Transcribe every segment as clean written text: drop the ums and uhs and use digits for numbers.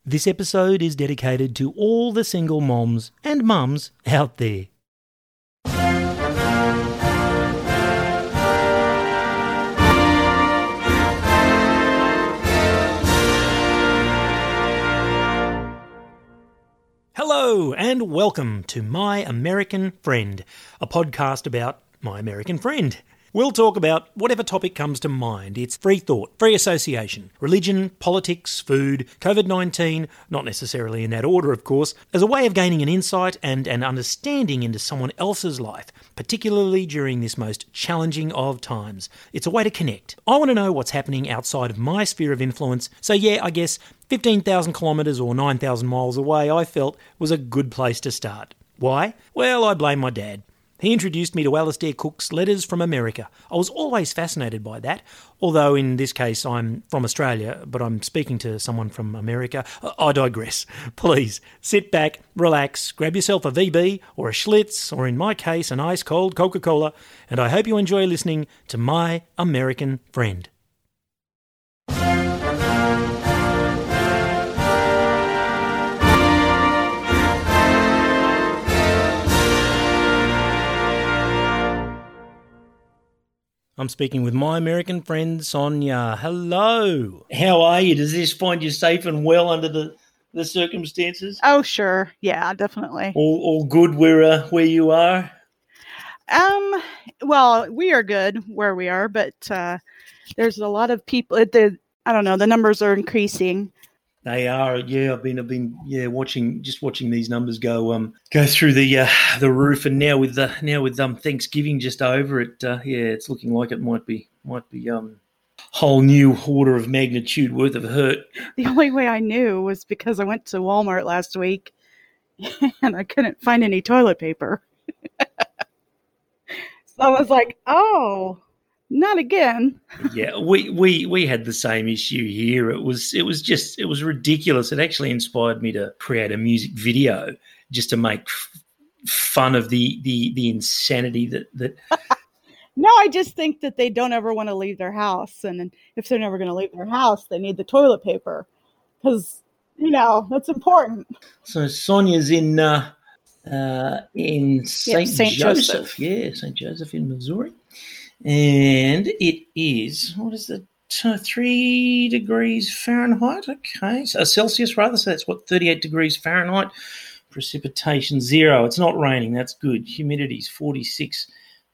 This episode is dedicated to all the single moms and mums out there. Hello and welcome to My American Friend, a podcast about my American friend. We'll talk about whatever topic comes to mind. It's free thought, free association, religion, politics, food, COVID-19, not necessarily in that order of course, as a way of gaining an insight and an understanding into someone else's life, particularly during this most challenging of times. It's a way to connect. I want to know what's happening outside of my sphere of influence, so yeah, I guess 15,000 kilometres or 9,000 miles away I felt was a good place to start. Why? Well, I blame my dad. He introduced me to Alistair Cook's Letters from America. I was always fascinated by that, although in this case I'm from Australia, but I'm speaking to someone from America. I digress. Please, sit back, relax, grab yourself a VB or a Schlitz, or in my case, an ice-cold Coca-Cola, and I hope you enjoy listening to My American Friend. I'm speaking with my American friend, Sonia. Hello. How are you? Does this find you safe and well under the circumstances? Oh, sure. Yeah, definitely. All good where you are? Well, we are good where we are, but there's a lot of people. I don't know. The numbers are increasing. They are, yeah. I've been watching these numbers go through the roof, and now with Thanksgiving just over it, it's looking like it might be whole new order of magnitude worth of hurt. The only way I knew was because I went to Walmart last week, and I couldn't find any toilet paper. So I was like, oh. Not again. Yeah, we had the same issue here. It was ridiculous. It actually inspired me to create a music video just to make fun of the insanity that. No, I just think that they don't ever want to leave their house, and if they're never going to leave their house, they need the toilet paper because that's important. So Sonia's in St. Joseph. Yeah, St. Joseph in Missouri. And it is, what is the 3 degrees Fahrenheit? Okay, so Celsius rather, so that's 38 degrees Fahrenheit. Precipitation 0. It's not raining, that's good. Humidity's 46%.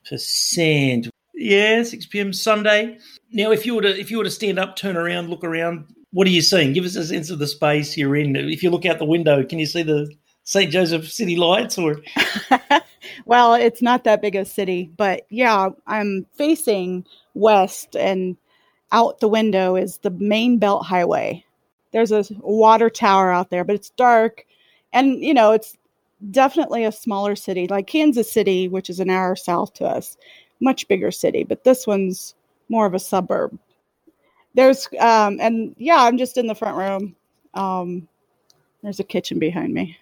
Yeah, 6 p.m. Sunday. Now, if you were to stand up, turn around, look around, what are you seeing? Give us a sense of the space you're in. If you look out the window, can you see the St. Joseph city lights or? Well, it's not that big a city, but yeah, I'm facing west, and out the window is the main belt highway. There's a water tower out there, but it's dark, and it's definitely a smaller city, like Kansas City, which is an hour south to us. Much bigger city, but this one's more of a suburb. There's and yeah, I'm just in the front room. There's a kitchen behind me.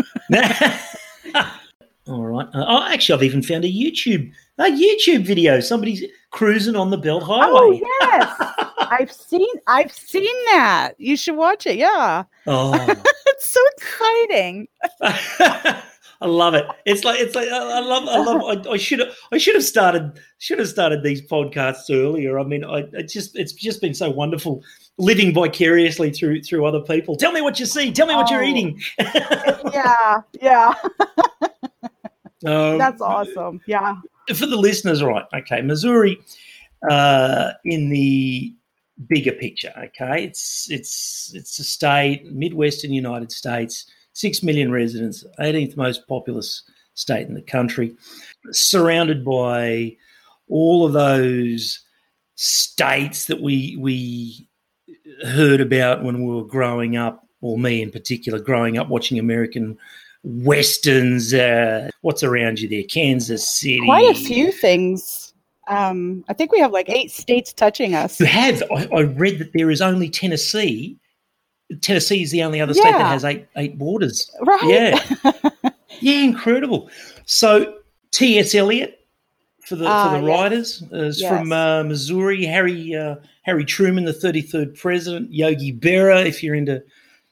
All right. Actually, I've even found a YouTube video. Somebody's cruising on the Belt Highway. Oh yes, I've seen that. You should watch it. Yeah. Oh, it's so exciting. I love it. It's like I love. I should have started these podcasts earlier. I mean, it's just been so wonderful living vicariously through other people. Tell me what you see. Tell me what you're eating. Yeah. That's awesome. Yeah. For the listeners, right? Okay, Missouri, in the bigger picture. Okay, it's a state, Midwestern United States, 6 million residents, 18th most populous state in the country, surrounded by all of those states that we heard about when we were growing up, or me in particular, growing up watching American Westerns. What's around you there? Kansas City. Quite a few things. I think we have like 8 states touching us. You have. I read that there is only Tennessee. Tennessee is the only other state that has eight borders. Right. Yeah. Yeah, incredible. So T.S. Eliot for the writers is from Missouri. Harry Truman, the 33rd president. Yogi Berra, if you're into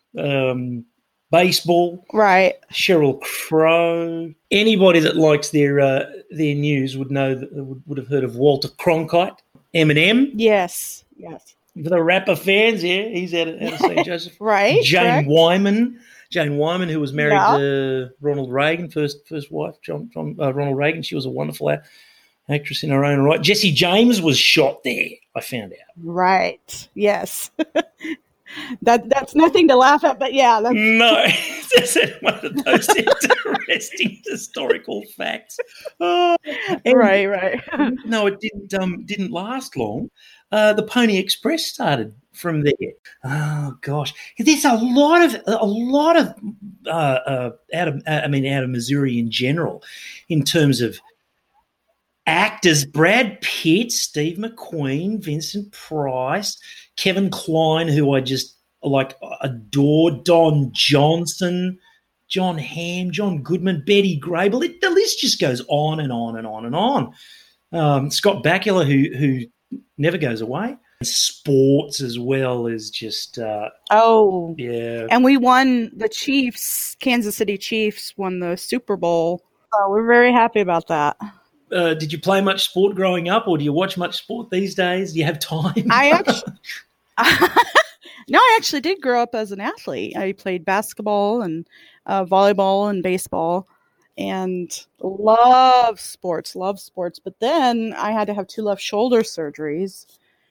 baseball. Right. Sheryl Crow. Anybody that likes their news would know that would have heard of Walter Cronkite, Eminem. Yes. Yes. For the rapper fans, yeah, he's out of St. Joseph. Right. Jane correct. Wyman, who was married to Ronald Reagan, first wife, Ronald Reagan. She was a wonderful actress in her own right. Jesse James was shot there, I found out. Right. Yes. That's nothing to laugh at, but yeah. No, that's one of those interesting historical facts. Oh, right. No, it didn't last long. The Pony Express started from there. Oh gosh, there's a lot of out of Missouri in general, in terms of actors: Brad Pitt, Steve McQueen, Vincent Price, Kevin Kline, who I just adore, Don Johnson, John Hamm, John Goodman, Betty Grable. The list just goes on and on and on and on. Scott Bakula, who never goes away. Sports as well is just yeah. And we won, the Chiefs, Kansas City Chiefs won the Super Bowl. So we're very happy about that. Did you play much sport growing up, or do you watch much sport these days? Do you have time? No, I actually did grow up as an athlete. I played basketball and volleyball and baseball, and love sports. But then I had to have 2 left shoulder surgeries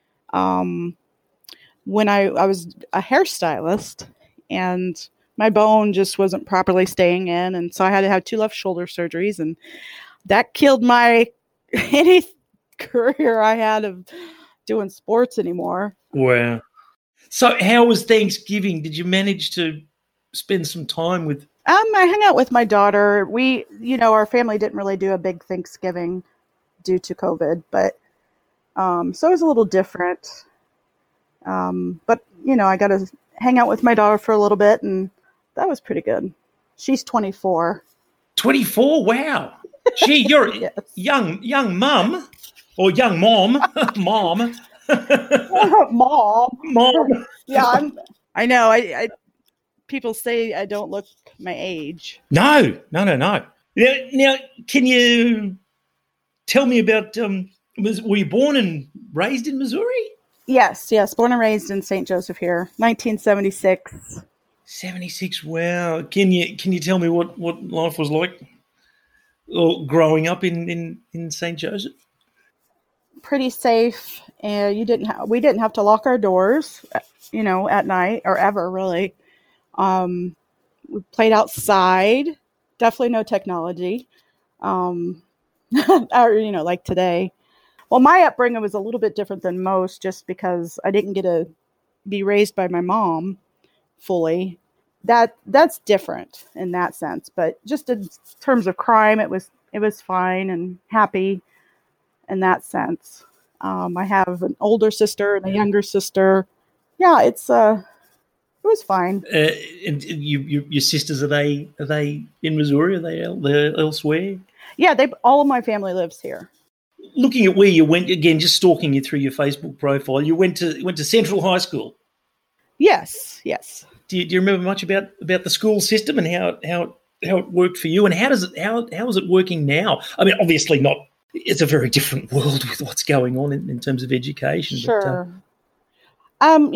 when I was a hairstylist, and my bone just wasn't properly staying in, and so I had to have 2 left shoulder surgeries, and that killed any career I had of doing sports anymore. Wow. So how was Thanksgiving? Did you manage to spend some time with? I hung out with my daughter. We, our family didn't really do a big Thanksgiving due to COVID, but so it was a little different. But I got to hang out with my daughter for a little bit, and that was pretty good. She's 24. 24? Wow. Gee, you're yes. young mum, or young mom, mom. Mom. Yeah, I know. I people say I don't look my age. No. Now, can you tell me about? Were you born and raised in Missouri? Yes. Born and raised in St. Joseph here, 1976. 76. Wow. Can you tell me what life was like growing up in St. Joseph? Pretty safe, and we didn't have to lock our doors, at night or ever really. We played outside. Definitely no technology, or like today. Well, my upbringing was a little bit different than most, just because I didn't get to be raised by my mom fully. That's different in that sense, but just in terms of crime, it was fine and happy. In that sense, I have an older sister and a younger sister. Yeah, it was fine. And your sisters, are they in Missouri? Are they elsewhere? Yeah, all of my family lives here. Looking at where you went again, just stalking you through your Facebook profile, you went to Central High School. Yes. Do you remember much about the school system and how it worked for you, and how is it working now? I mean, obviously not. It's a very different world with what's going on in terms of education. Sure. But,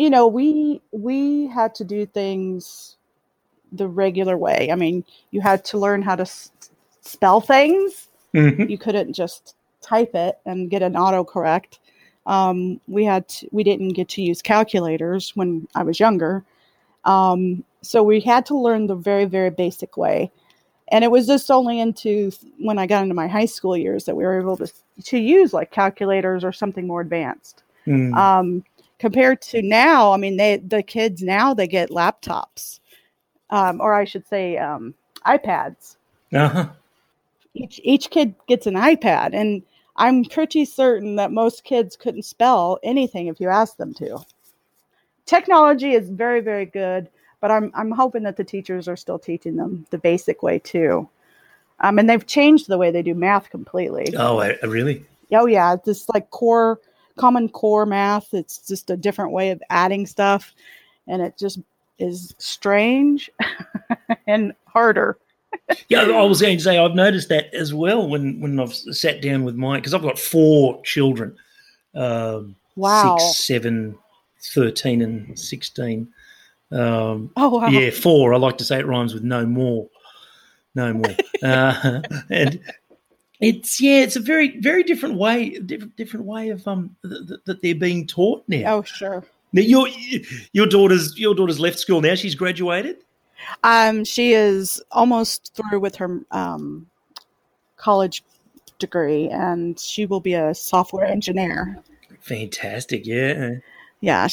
we had to do things the regular way. I mean, you had to learn how to spell things. Mm-hmm. You couldn't just type it and get an autocorrect. We didn't get to use calculators when I was younger. So we had to learn the very, very basic way. And it was just only when I got into my high school years that we were able to use like calculators or something more advanced. Compared to now, I mean, the kids now, they get laptops, or I should say iPads. Uh-huh. Each kid gets an iPad, and I'm pretty certain that most kids couldn't spell anything if you asked them to. Technology is very, very good. But I'm hoping that the teachers are still teaching them the basic way too. And they've changed the way they do math completely. Oh, really? Oh, yeah. This like common core math. It's just a different way of adding stuff. And it just is strange and harder. Yeah, I was going to say I've noticed that as well when I've sat down with mine, because I've got 4 children, Wow. 6, 7, 13 and 16. Oh, wow. Yeah, 4. I like to say it rhymes with no more. And it's a very, very different way of that they're being taught now. Oh, sure. Now your daughter's left school now. She's graduated. She is almost through with her college degree, and she will be a software engineer. Fantastic, yeah. Yeah,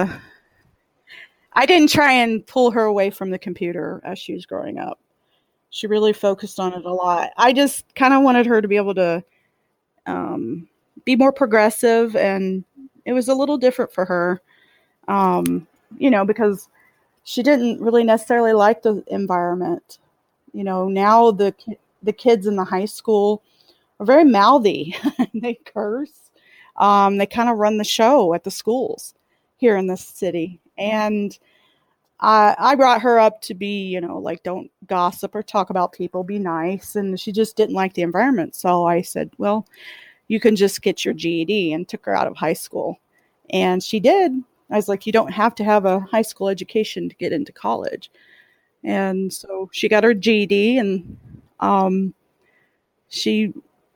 I didn't try and pull her away from the computer as she was growing up. She really focused on it a lot. I just kind of wanted her to be able to be more progressive, and it was a little different for her, because she didn't really necessarily like the environment. Now the kids in the high school are very mouthy. They curse. They kind of run the show at the schools here in this city. And I brought her up to be, don't gossip or talk about people, be nice. And she just didn't like the environment. So I said, well, you can just get your GED, and took her out of high school. And she did. I was like, you don't have to have a high school education to get into college. And so she got her GED, and she's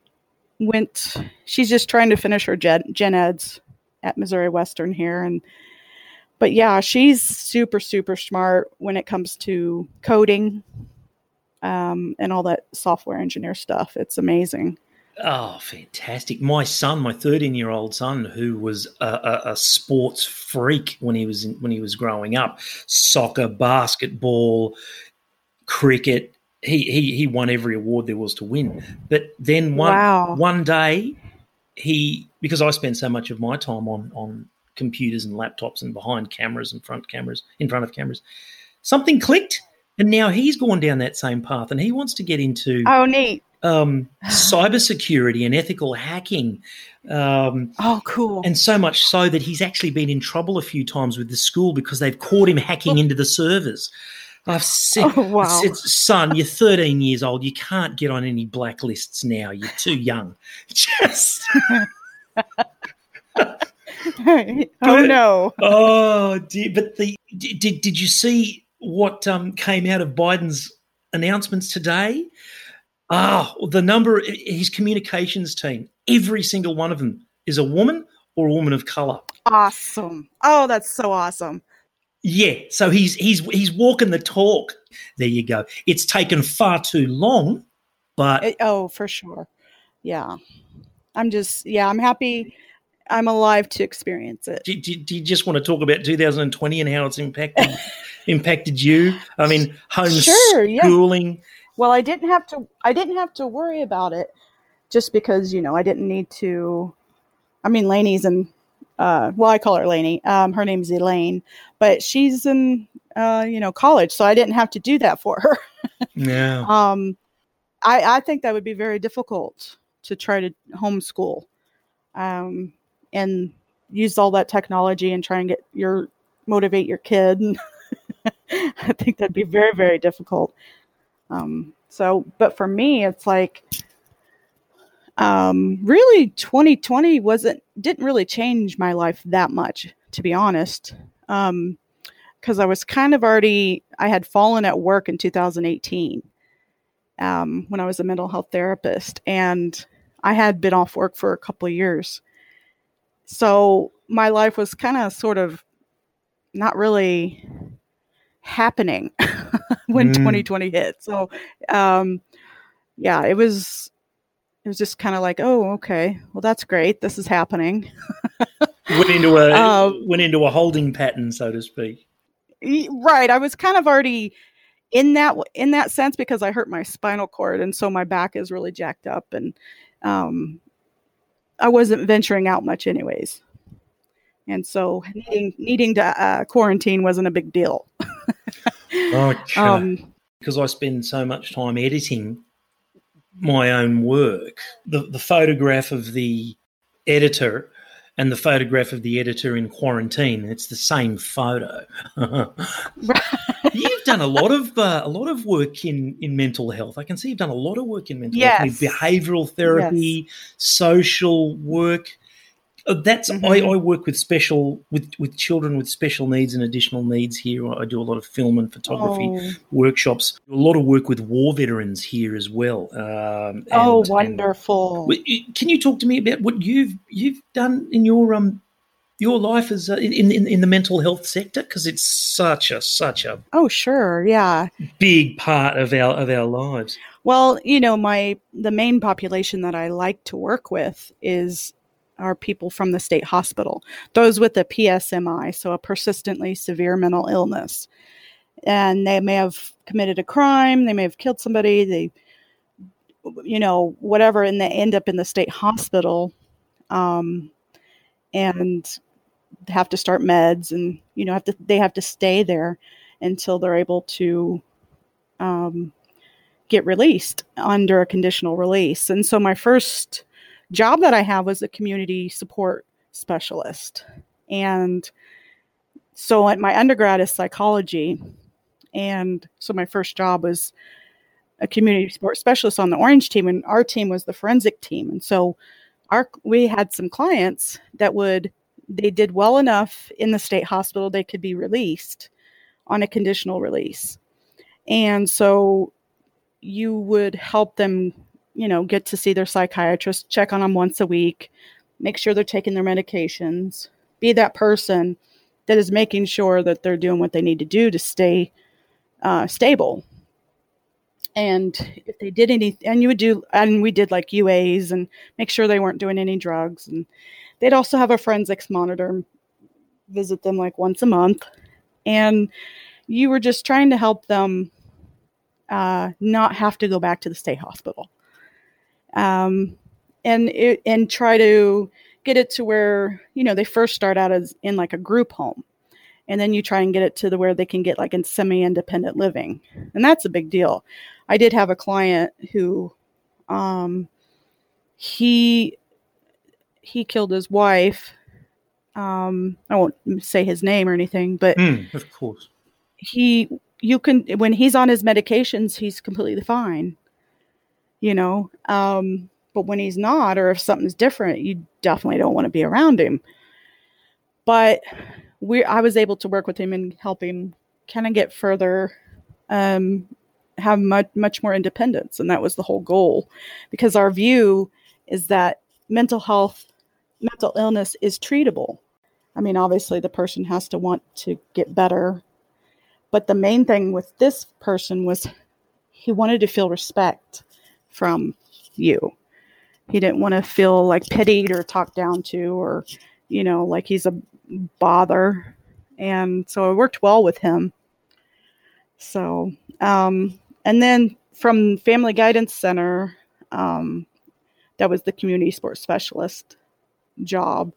just trying to finish her gen eds at Missouri Western here. But yeah, she's super, super smart when it comes to coding and all that software engineer stuff. It's amazing. Oh, fantastic. My son, my 13-year-old son, who was a sports freak when he was growing up, soccer, basketball, cricket, he won every award there was to win. But then one day, because I spent so much of my time on computers and laptops and behind cameras and in front of cameras, something clicked, and now he's gone down that same path, and he wants to get into neat. Cybersecurity and ethical hacking. Cool. And so much so that he's actually been in trouble a few times with the school because they've caught him hacking into the servers. I've said, son, you're 13 years old. You can't get on any blacklists now. You're too young. Just. No. Oh, dear. But did you see what came out of Biden's announcements today? The number, his communications team, every single one of them is a woman or a woman of color. Awesome. Oh, that's so awesome. Yeah, so he's walking the talk. There you go. It's taken far too long, but for sure. Yeah. I'm happy I'm alive to experience it. Do you just want to talk about 2020 and how it's impacted you? I mean, homeschooling. Yeah. Well, I didn't have to worry about it just because, I didn't need to. I mean, Lainey's in, I call her Lainey. Her name's Elaine, but she's in, college. So I didn't have to do that for her. Yeah. I think that would be very difficult to try to homeschool, and use all that technology and try and motivate your kid. I think that'd be very, very difficult. But for me, it's like, really 2020 didn't really change my life that much, to be honest. Cause I was kind of I had fallen at work in 2018, when I was a mental health therapist, and I had been off work for a couple of years. So my life was kind of sort of not really happening when 2020 hit. So, it was just kind of like, oh, okay, well, that's great. This is happening. went into a holding pattern, so to speak. Right. I was kind of already in that sense because I hurt my spinal cord. And so my back is really jacked up, and, I wasn't venturing out much anyways. And so needing to quarantine wasn't a big deal. Because I spend so much time editing my own work. The photograph of the editor and the photograph of the editor in quarantine. It's the same photo. You've done a lot of work in mental health. I can see you've done a lot of work in mental health, with behavioural therapy, social work. I work with children with special needs and additional needs here. I do a lot of film and photography workshops. A lot of work with war veterans here as well. Wonderful! Can you talk to me about what you've done in your life as in the mental health sector? Because it's such a big part of our lives. Well, the main population that I like to work with are people from the state hospital, those with a PSMI, so a persistently severe mental illness. And they may have committed a crime, they may have killed somebody, whatever, and they end up in the state hospital and have to start meds and, they have to stay there until they're able to get released under a conditional release. And so my first job that I have was a community support specialist. And so my undergrad is psychology. And so my first job was a community support specialist on the Orange team, and our team was the forensic team. And so we had some clients that they did well enough in the state hospital, they could be released on a conditional release. And so you would help them get to see their psychiatrist, check on them once a week, make sure they're taking their medications, be that person that is making sure that they're doing what they need to do to stay stable. And if they did we did like UAs and make sure they weren't doing any drugs. And they'd also have a forensics monitor visit them like once a month. And you were just trying to help them not have to go back to the state hospital. And try to get it to where, they first start out as in like a group home, and then you try and get it to where they can get like in semi-independent living. And that's a big deal. I did have a client who, he killed his wife. I won't say his name or anything, but of course when he's on his medications, he's completely fine. But when he's not, or if something's different, you definitely don't want to be around him. But I was able to work with him and help him kind of get further, have much more independence. And that was the whole goal, because our view is that mental illness is treatable. I mean, obviously the person has to want to get better. But the main thing with this person was he wanted to feel respect from you. He didn't want to feel like pitied or talked down to, or, like he's a bother. And so I worked well with him. So, and then from Family Guidance Center, that was the community sports specialist job.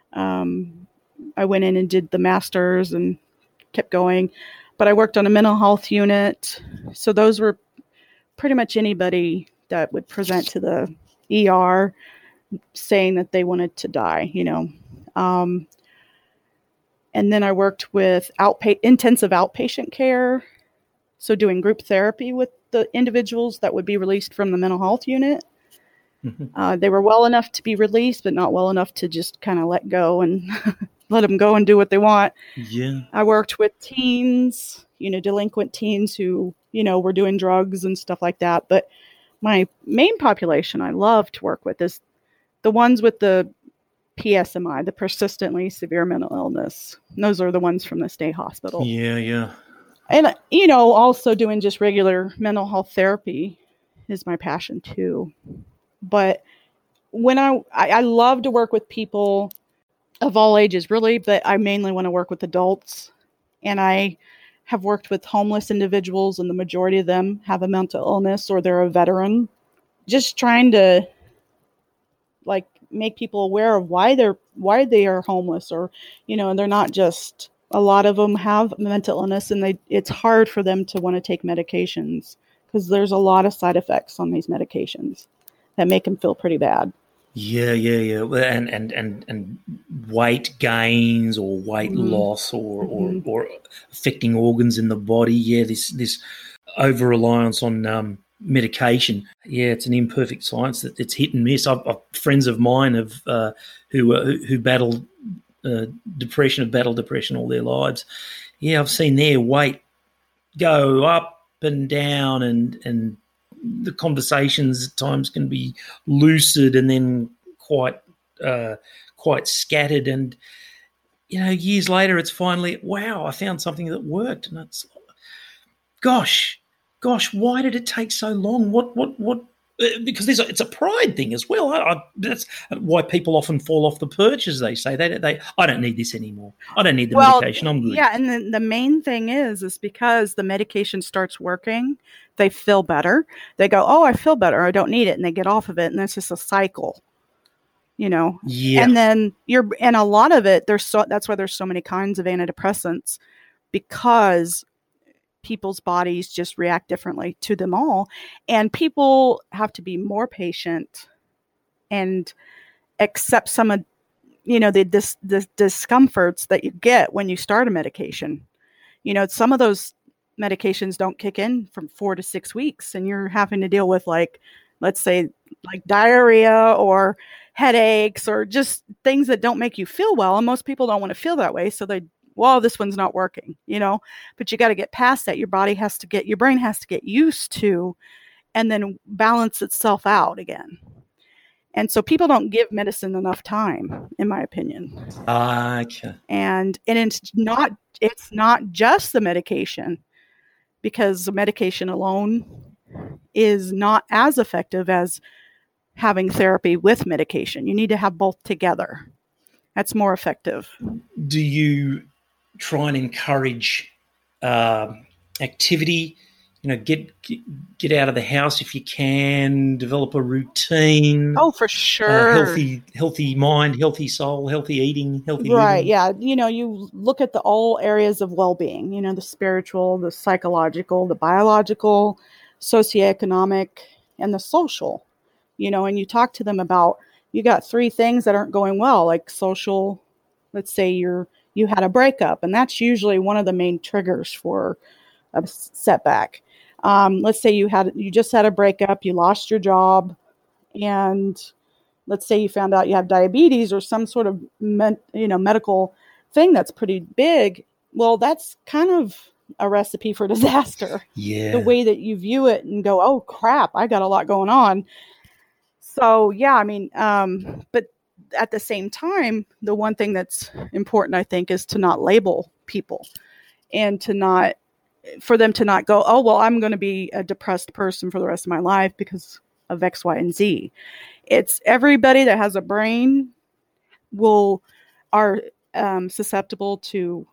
I went in and did the master's and kept going, but I worked on a mental health unit. So those were pretty much anybody that would present to the ER saying that they wanted to die, and then I worked with intensive outpatient care. So doing group therapy with the individuals that would be released from the mental health unit. Mm-hmm. They were well enough to be released, but not well enough to just kind of let go and let them go and do what they want. Yeah. I worked with teens, delinquent teens who, were doing drugs and stuff like that. But my main population I love to work with is the ones with the PSMI, the persistently severe mental illness. And those are the ones from the state hospital. Yeah. And, also doing just regular mental health therapy is my passion too. But when I love to work with people of all ages, really, but I mainly want to work with adults. And I have worked with homeless individuals, and the majority of them have a mental illness or they're a veteran. Just trying to make people aware of why they are homeless, or, and they're not just, a lot of them have mental illness, and it's hard for them to want to take medications because there's a lot of side effects on these medications that make them feel pretty bad. Yeah. Well, and weight gains or weight loss or affecting organs in the body. Yeah, this over reliance on medication. Yeah, it's an imperfect science that it's hit and miss. I've friends of mine who battle depression, have battled depression all their lives. Yeah, I've seen their weight go up and down, and the conversations at times can be lucid and then quite scattered. And years later, it's finally, wow, I found something that worked, and it's, gosh, why did it take so long? What? Because it's a pride thing as well. That's why people often fall off the perch, as they say. They I don't need this anymore. I don't need the medication. I'm good. Yeah, and the main thing is because the medication starts working, they feel better. They go, oh, I feel better. I don't need it, and they get off of it, and it's just a cycle. Yeah. And then and a lot of it. That's why there's so many kinds of antidepressants, because people's bodies just react differently to them all. And people have to be more patient and accept some of, the discomforts that you get when you start a medication. Some of those medications don't kick in from 4 to 6 weeks, and you're having to deal with, like, let's say, like diarrhea or headaches or just things that don't make you feel well. And most people don't want to feel that way. So this one's not working, but you got to get past that. Your brain has to get used to, and then balance itself out again. And so people don't give medicine enough time, in my opinion. Okay. And it's not just the medication, because the medication alone is not as effective as having therapy with medication. You need to have both together. That's more effective. Do you try and encourage activity? Get out of the house if you can. Develop a routine. Oh, for sure. Healthy mind, healthy soul, healthy eating, healthy living. Right. Yeah. You look at all areas of well-being. The spiritual, the psychological, the biological, socioeconomic, and the social. And you talk to them about, you got 3 things that aren't going well, like social. Let's say you had a breakup, and that's usually one of the main triggers for a setback. Let's say you just had a breakup, you lost your job, and let's say you found out you have diabetes or some sort of medical thing that's pretty big. Well, that's kind of a recipe for disaster. Yeah. The way that you view it and go, oh crap, I got a lot going on. So yeah, but at the same time, the one thing that's important, I think, is to not label people, and for them to not go, oh, well, I'm going to be a depressed person for the rest of my life because of X, Y, and Z. It's everybody that has a brain are susceptible to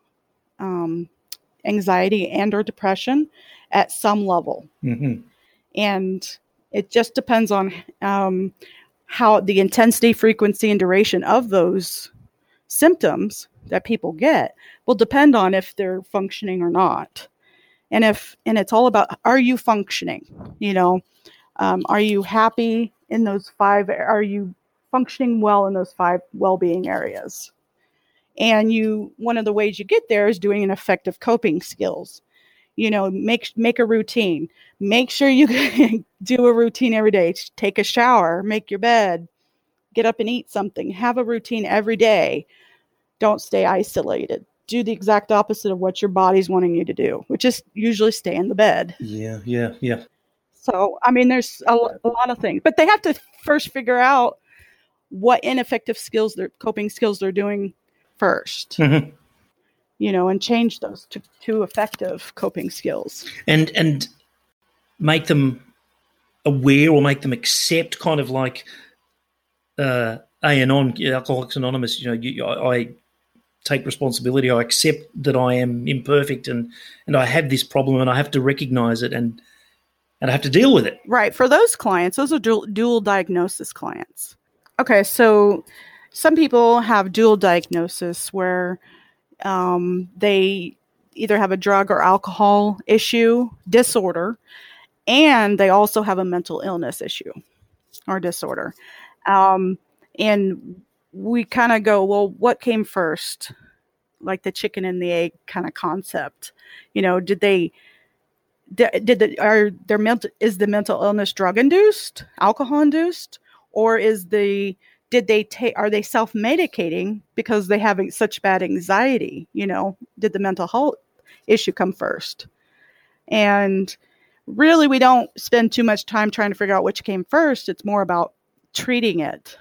anxiety and or depression at some level. Mm-hmm. And it just depends on how the intensity, frequency, and duration of those symptoms that people get will depend on if they're functioning or not. And it's all about, are you functioning? Are you happy in those 5? Are you functioning well in those 5 well-being areas? And one of the ways you get there is doing an effective coping skills. Make a routine. Make sure you do a routine every day. Take a shower, make your bed, get up and eat something. Have a routine every day. Don't stay isolated. Do the exact opposite of what your body's wanting you to do, which is usually stay in the bed. Yeah. So, there's a lot of things, but they have to first figure out what ineffective coping skills they're doing first. Mm-hmm. And change those to effective coping skills. And make them aware, or make them accept, kind of like Alcoholics Anonymous. I take responsibility. I accept that I am imperfect and I have this problem, and I have to recognize it and I have to deal with it. Right. For those clients, those are dual diagnosis clients. Okay, so some people have dual diagnosis where they either have a drug or alcohol disorder, and they also have a mental illness issue or disorder. And we kind of go, well, what came first? Like the chicken and the egg kind of concept. Is the mental illness drug induced, alcohol induced, or are they self-medicating because they have such bad anxiety? Did the mental health issue come first? And really, we don't spend too much time trying to figure out which came first. It's more about treating it,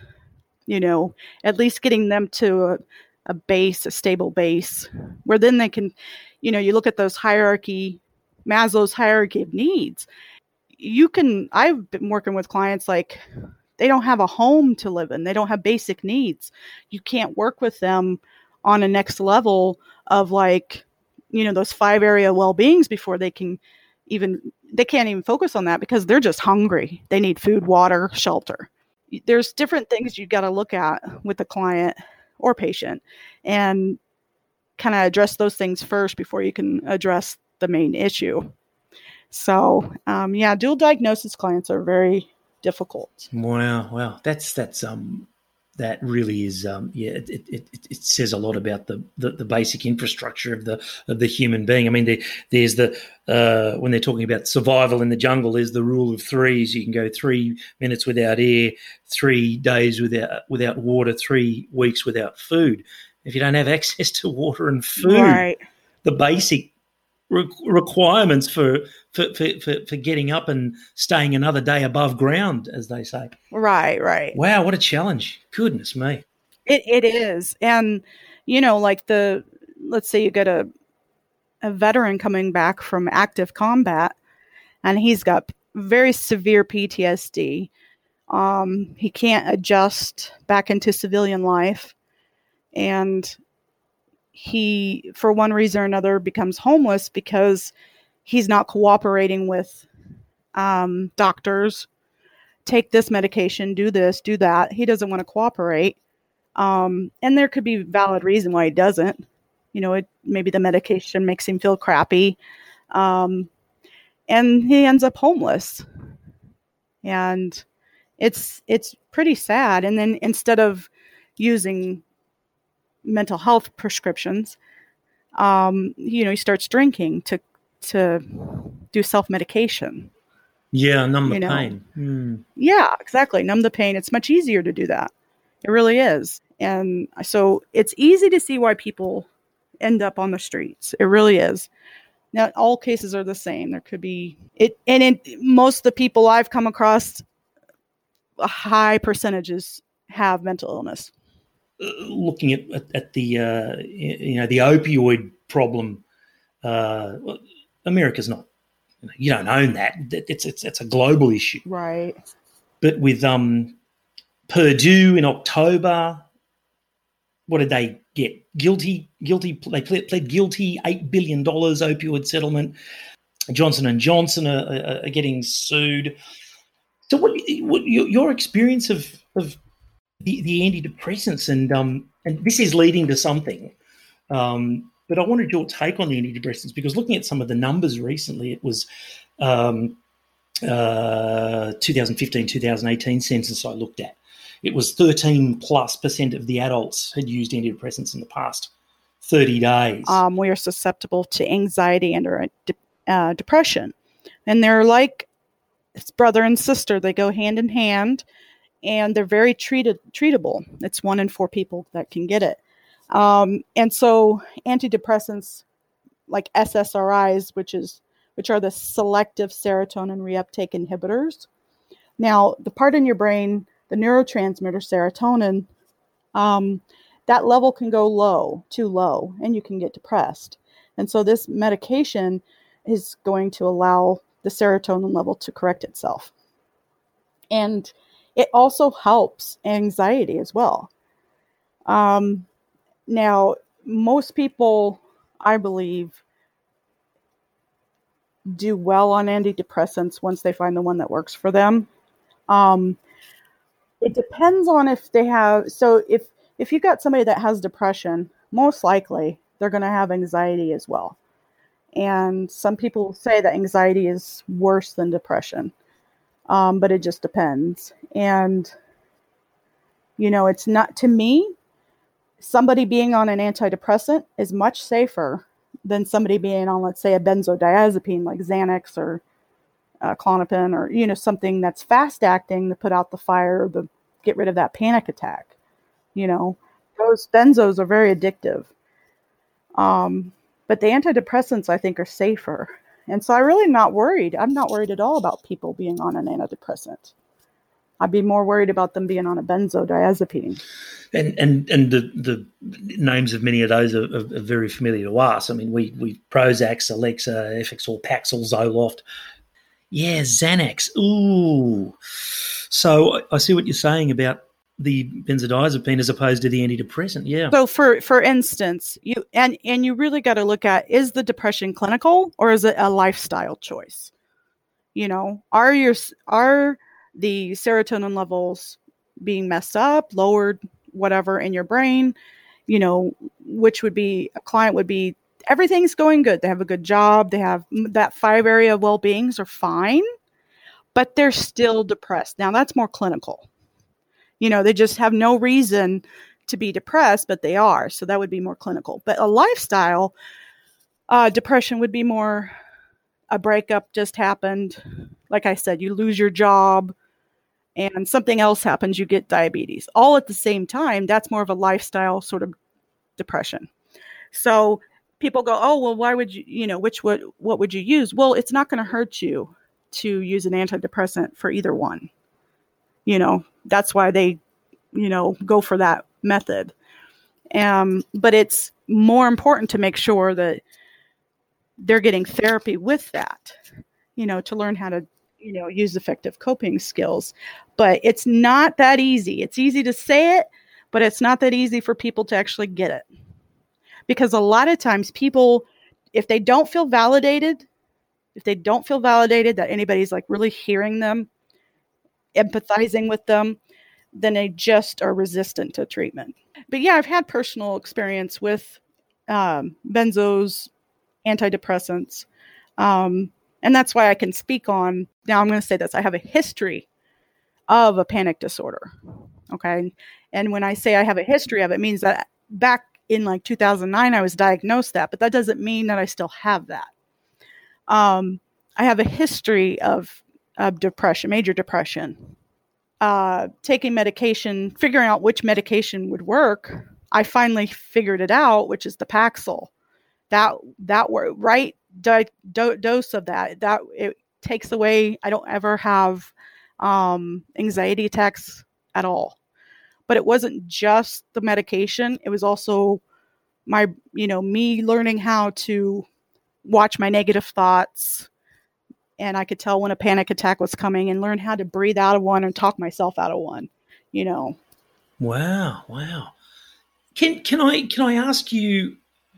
at least getting them to a stable base, where then they can, you look at those Maslow's hierarchy of needs. I've been working with clients like they don't have a home to live in. They don't have basic needs. You can't work with them on a next level of those 5 area well-beings before they can't even focus on that because they're just hungry. They need food, water, shelter. There's different things you got to look at with the client or patient and kind of address those things first before you can address the main issue. So, dual diagnosis clients are very difficult. Wow. That really is, it says a lot about the basic infrastructure of the human being. I mean, there's when they're talking about survival in the jungle, there's the rule of threes. You can go 3 minutes without air, 3 days without water, 3 weeks without food. If you don't have access to water and food, right, the basic requirements for getting up and staying another day above ground, as they say. Right. Wow, what a challenge. Goodness me. It is. And, let's say you get a veteran coming back from active combat and he's got very severe PTSD. He can't adjust back into civilian life. And he, for one reason or another, becomes homeless because he's not cooperating with doctors. Take this medication, do this, do that. He doesn't want to cooperate. And there could be valid reason why he doesn't. Maybe the medication makes him feel crappy. And he ends up homeless. And it's pretty sad. And then instead of using mental health prescriptions, he starts drinking to do self-medication. Yeah, numb the pain. Mm. Yeah, exactly. Numb the pain. It's much easier to do that. It really is. And so it's easy to see why people end up on the streets. It really is. Now, all cases are the same. There could be most of the people I've come across, high percentages have mental illness. Looking at the the opioid problem, America's not. You don't own that. It's a global issue, right? But with Purdue in October, what did they get? Guilty. They pled guilty. $8 billion opioid settlement. Johnson and Johnson are getting sued. So, what your experience of the antidepressants and this is leading to something. But I wanted your take on the antidepressants because looking at some of the numbers recently, it was 2015, 2018 census I looked at. It was 13+% of the adults had used antidepressants in the past 30 days. We are susceptible to anxiety and or depression. And they're like it's brother and sister. They go hand in hand. And they're very treatable. It's 1 in 4 people that can get it. And so antidepressants like SSRIs, which are the selective serotonin reuptake inhibitors. Now, the part in your brain, the neurotransmitter serotonin, that level can go too low, and you can get depressed. And so this medication is going to allow the serotonin level to correct itself. And it also helps anxiety as well. Now, most people, I believe, do well on antidepressants once they find the one that works for them. It depends on if they have. So if you got somebody that has depression, most likely they're going to have anxiety as well. And some people say that anxiety is worse than depression. But it just depends. And It's not, to me, somebody being on an antidepressant is much safer than somebody being on, let's say, a benzodiazepine like Xanax or Klonopin, or, something that's fast acting to put out the fire, to get rid of that panic attack. Those benzos are very addictive. But the antidepressants, I think, are safer. And so I'm really not worried. I'm not worried at all about people being on an antidepressant. I'd be more worried about them being on a benzodiazepine. And the names of many of those are very familiar to us. I mean, we Prozac, Celexa, Effexor, Paxil, Zoloft. Yeah, Xanax. Ooh. So I see what you're saying about the benzodiazepine as opposed to the antidepressant. Yeah. So for instance, you really got to look at, is the depression clinical or is it a lifestyle choice? Are the serotonin levels being messed up, lowered, whatever in your brain? Which would be, a client would be, everything's going good. They have a good job. They have that 5 area of well-beings are fine, but they're still depressed. Now that's more clinical. They just have no reason to be depressed, but they are. So that would be more clinical. But a lifestyle depression would be more, a breakup just happened. Like I said, you lose your job and something else happens, you get diabetes. All at the same time, that's more of a lifestyle sort of depression. So people go, oh, well, why would you, what would you use? Well, it's not going to hurt you to use an antidepressant for either one. That's why they, go for that method. But it's more important to make sure that they're getting therapy with that, to learn how to, use effective coping skills. But it's not that easy. It's easy to say it, but it's not that easy for people to actually get it. Because a lot of times people, if they don't feel validated that anybody's like really hearing them, empathizing with them, then they just are resistant to treatment. But yeah, I've had personal experience with benzos, antidepressants. And that's why I can speak on, now I'm going to say this, I have a history of a panic disorder. Okay. And when I say I have a history of it, means that back in like 2009, I was diagnosed that, but that doesn't mean that I still have that. I have a history of depression, major depression, taking medication, figuring out which medication would work. I finally figured it out, which is the Paxil. That right dose of that it takes away. I don't ever have anxiety attacks at all. But it wasn't just the medication. It was also me learning how to watch my negative thoughts. And I could tell when a panic attack was coming and learn how to breathe out of one and talk myself out of one, Wow. Can I ask you,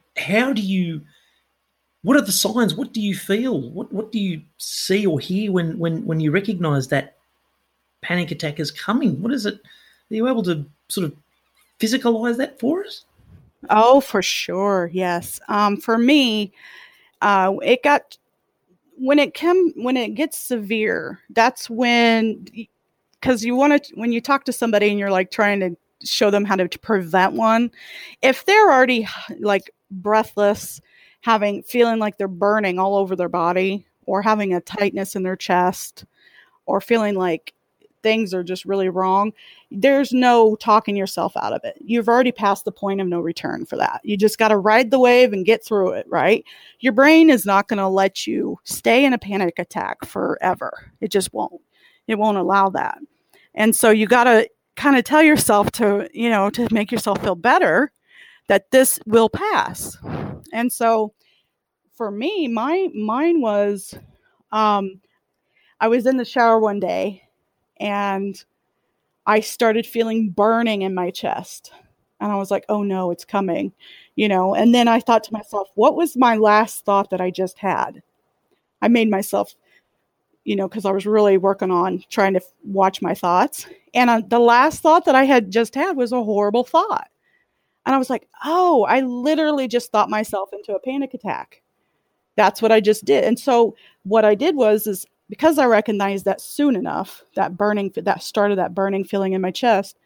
what are the signs? What do you feel? What do you see or hear when you recognize that panic attack is coming? What is it? Are you able to sort of physicalize that for us? Oh, for sure. Yes. For me, it got, when it gets severe, that's when, because when you talk to somebody and you're like trying to show them how to prevent one, if they're already like breathless, feeling like they're burning all over their body, or having a tightness in their chest, or feeling like things are just really wrong, there's no talking yourself out of it. You've already passed the point of no return for that. You just got to ride the wave and get through it, right? Your brain is not going to let you stay in a panic attack forever. It just won't. It won't allow that. And so you got to kind of tell yourself to make yourself feel better, that this will pass. And so for me, mine was, I was in the shower one day and I started feeling burning in my chest. And I was like, oh no, it's coming, and then I thought to myself, what was my last thought that I just had? I made myself, because I was really working on trying to watch my thoughts. And the last thought that I had just had was a horrible thought. And I was like, oh, I literally just thought myself into a panic attack. That's what I just did. And so what I did is because I recognized that soon enough, that burning feeling in my chest,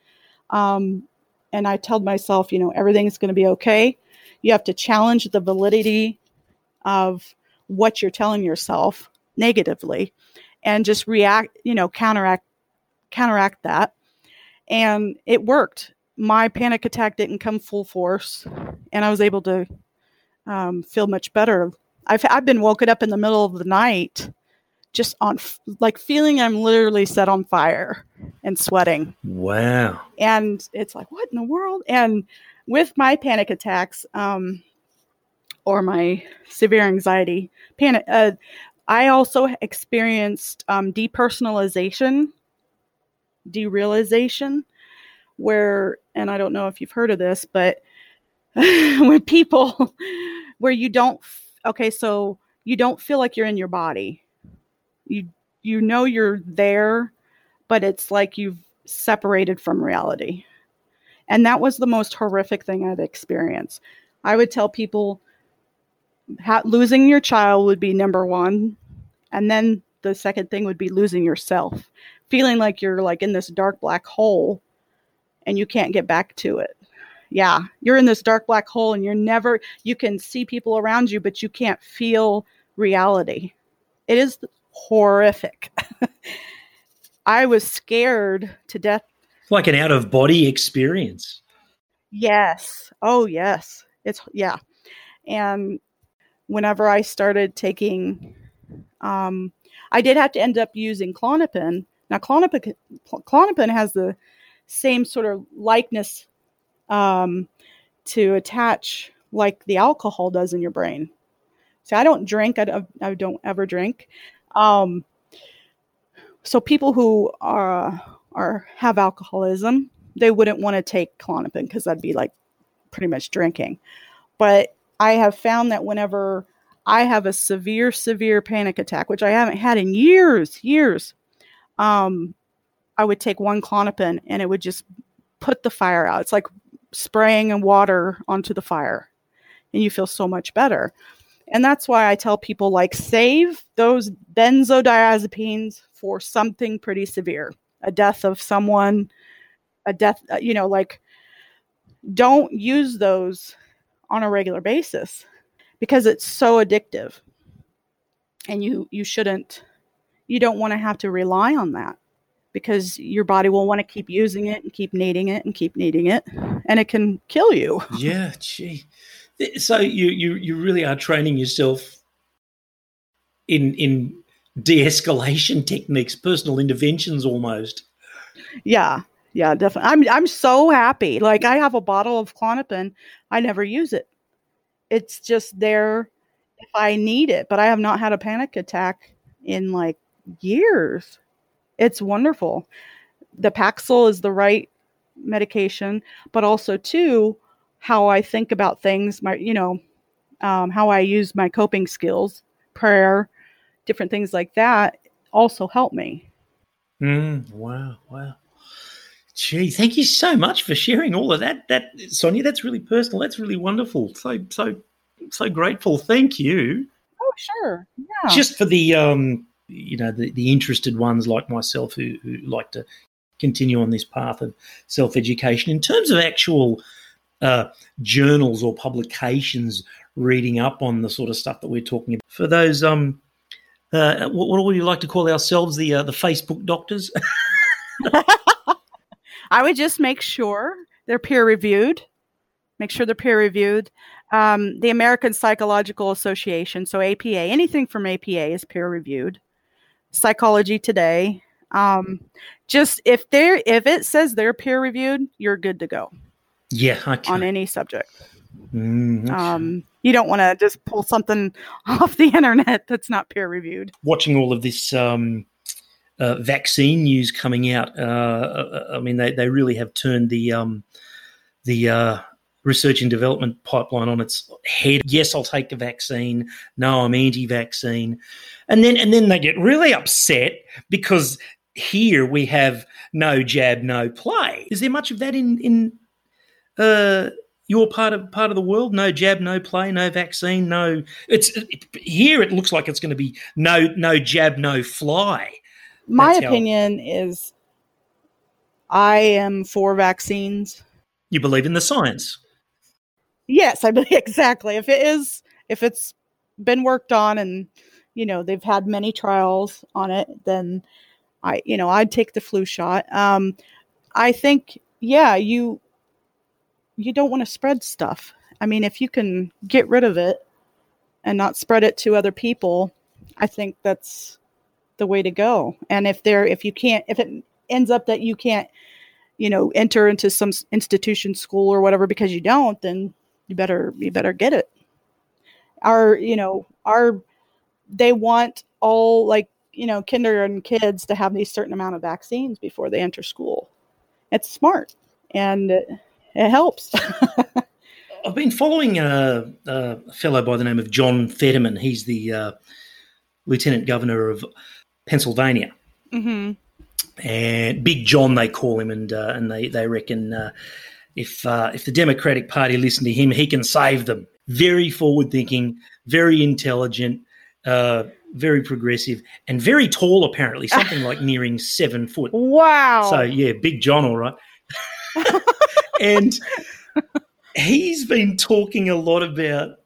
And I told myself, everything's going to be okay. You have to challenge the validity of what you're telling yourself negatively and just counteract that. And it worked. My panic attack didn't come full force, and I was able to feel much better. I've been woken up in the middle of the night just on feeling I'm literally set on fire and sweating. Wow. And it's like, what in the world? And with my panic attacks, or my severe anxiety, I also experienced depersonalization, derealization, and I don't know if you've heard of this, but when people, where you don't feel like you're in your body. You know you're there, but it's like you've separated from reality. And that was the most horrific thing I've experienced. I would tell people losing your child would be number one. And then the second thing would be losing yourself, feeling like you're like in this dark black hole and you can't get back to it. Yeah, you're in this dark black hole and you can see people around you, but you can't feel reality. It is horrific. I was scared to death. Like an out-of-body experience. Yes. Oh, yes. Yeah. And whenever I started taking, I did have to end up using Klonopin. Now, Klonopin has the same sort of likeness to attach like the alcohol does in your brain. So I don't drink. I don't ever drink. So people who have alcoholism, they wouldn't want to take Klonopin because that'd be like pretty much drinking. But I have found that whenever I have a severe panic attack, which I haven't had in years, I would take one Klonopin and it would just put the fire out. It's like spraying water onto the fire and you feel so much better. And that's why I tell people, like, save those benzodiazepines for something pretty severe, a death of someone, don't use those on a regular basis because it's so addictive. And you don't want to have to rely on that because your body will want to keep using it and keep needing it and keep needing it, and it can kill you. Yeah, gee. So you really are training yourself in de-escalation techniques, personal interventions almost. Yeah, definitely. I'm so happy. Like, I have a bottle of Klonopin. I never use it. It's just there if I need it, but I have not had a panic attack in like years. It's wonderful. The Paxil is the right medication, but also too, how I think about things, how I use my coping skills, prayer, different things like that also help me. Wow. Gee, thank you so much for sharing all of that. Sonia, that's really personal. That's really wonderful. So grateful. Thank you. Oh, sure. Yeah. Just for the the interested ones like myself who like to continue on this path of self-education in terms of actual journals or publications reading up on the sort of stuff that we're talking about. For those, what would you like to call ourselves, the Facebook doctors? I would just make sure they're peer-reviewed. The American Psychological Association, so APA, anything from APA is peer-reviewed. Psychology Today. Just if it says they're peer-reviewed, you're good to go. Yeah, okay. On any subject. Okay. You don't want to just pull something off the internet that's not peer-reviewed. Watching all of this vaccine news coming out, I mean, they really have turned the research and development pipeline on its head. Yes, I'll take the vaccine. No, I'm anti-vaccine. And then they get really upset because here we have no jab, no play. Is there much of that in your part of the world? No jab, no play, no vaccine, no. Here it looks like it's going to be no jab, no fly. My opinion is I am for vaccines. You believe in the science? Yes, I believe exactly. If it's been worked on and, they've had many trials on it, then I'd take the flu shot. I think, yeah, you don't want to spread stuff. I mean, if you can get rid of it and not spread it to other people, I think that's the way to go. And if it ends up that you can't, enter into some institution, school or whatever, because you don't, then you better get it. They want all, like, kindergarten kids to have these certain amount of vaccines before they enter school. It's smart and it helps. I've been following a fellow by the name of John Fetterman. He's the Lieutenant Governor of Pennsylvania. Mm-hmm. And Big John, they call him, and they reckon if the Democratic Party listen to him, he can save them. Very forward-thinking, very intelligent, very progressive, and very tall, apparently, something like nearing 7 foot. Wow. So, yeah, Big John, all right. And he's been talking a lot about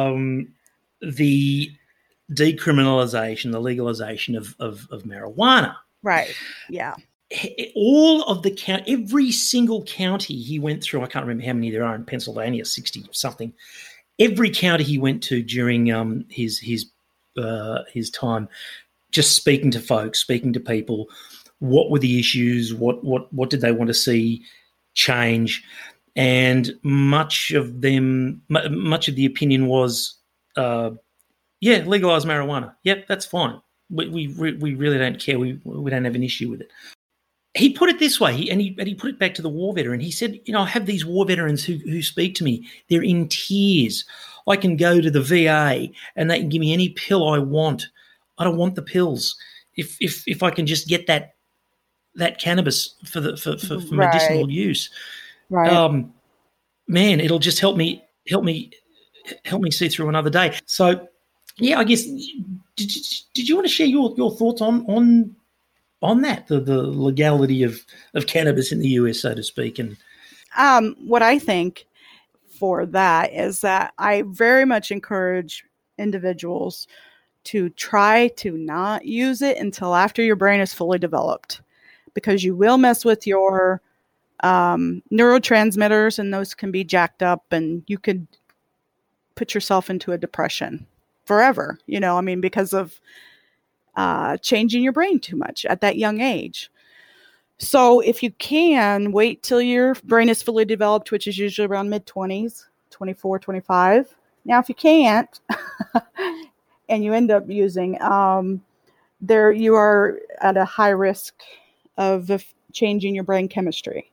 the decriminalisation, the legalisation of marijuana. Right, yeah. All of every single county he went through, I can't remember how many there are in Pennsylvania, 60-something, every county he went to during his time, just speaking to folks, speaking to people, what were the issues, what did they want to see change, and much of the opinion was, legalise marijuana. Yep, that's fine. We really don't care. We don't have an issue with it. He put it this way, he put it back to the war veteran. He said, I have these war veterans who speak to me. They're in tears. I can go to the VA and they can give me any pill I want. I don't want the pills. If I can just get that cannabis for medicinal use, right? Man, it'll just help me see through another day. So, yeah, I guess did you want to share your thoughts on that, the legality of cannabis in the US, so to speak? And what I think for that is that I very much encourage individuals to try to not use it until after your brain is fully developed, because you will mess with your neurotransmitters, and those can be jacked up, and you could put yourself into a depression forever, because of changing your brain too much at that young age. So if you can, wait till your brain is fully developed, which is usually around mid-20s, 24, 25. Now, if you can't, and you end up using, you are at a high risk of changing your brain chemistry.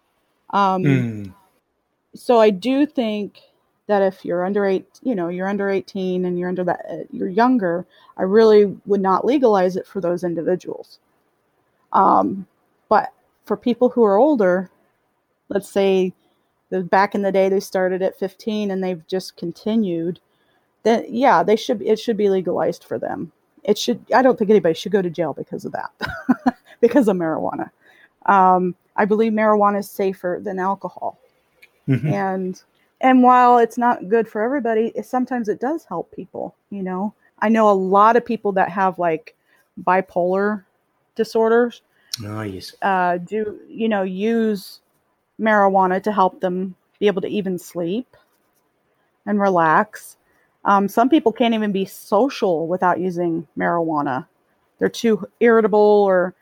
So I do think that if you're under 18 and you're younger, I really would not legalize it for those individuals. But for people who are older, let's say back in the day they started at 15 and they've just continued, then yeah, it should be legalized for them. I don't think anybody should go to jail because of that, because of marijuana. I believe marijuana is safer than alcohol. Mm-hmm. And while it's not good for everybody, sometimes it does help people, I know a lot of people that have like bipolar disorders. Oh, yes. Use marijuana to help them be able to even sleep and relax. Some people can't even be social without using marijuana. They're too irritable or,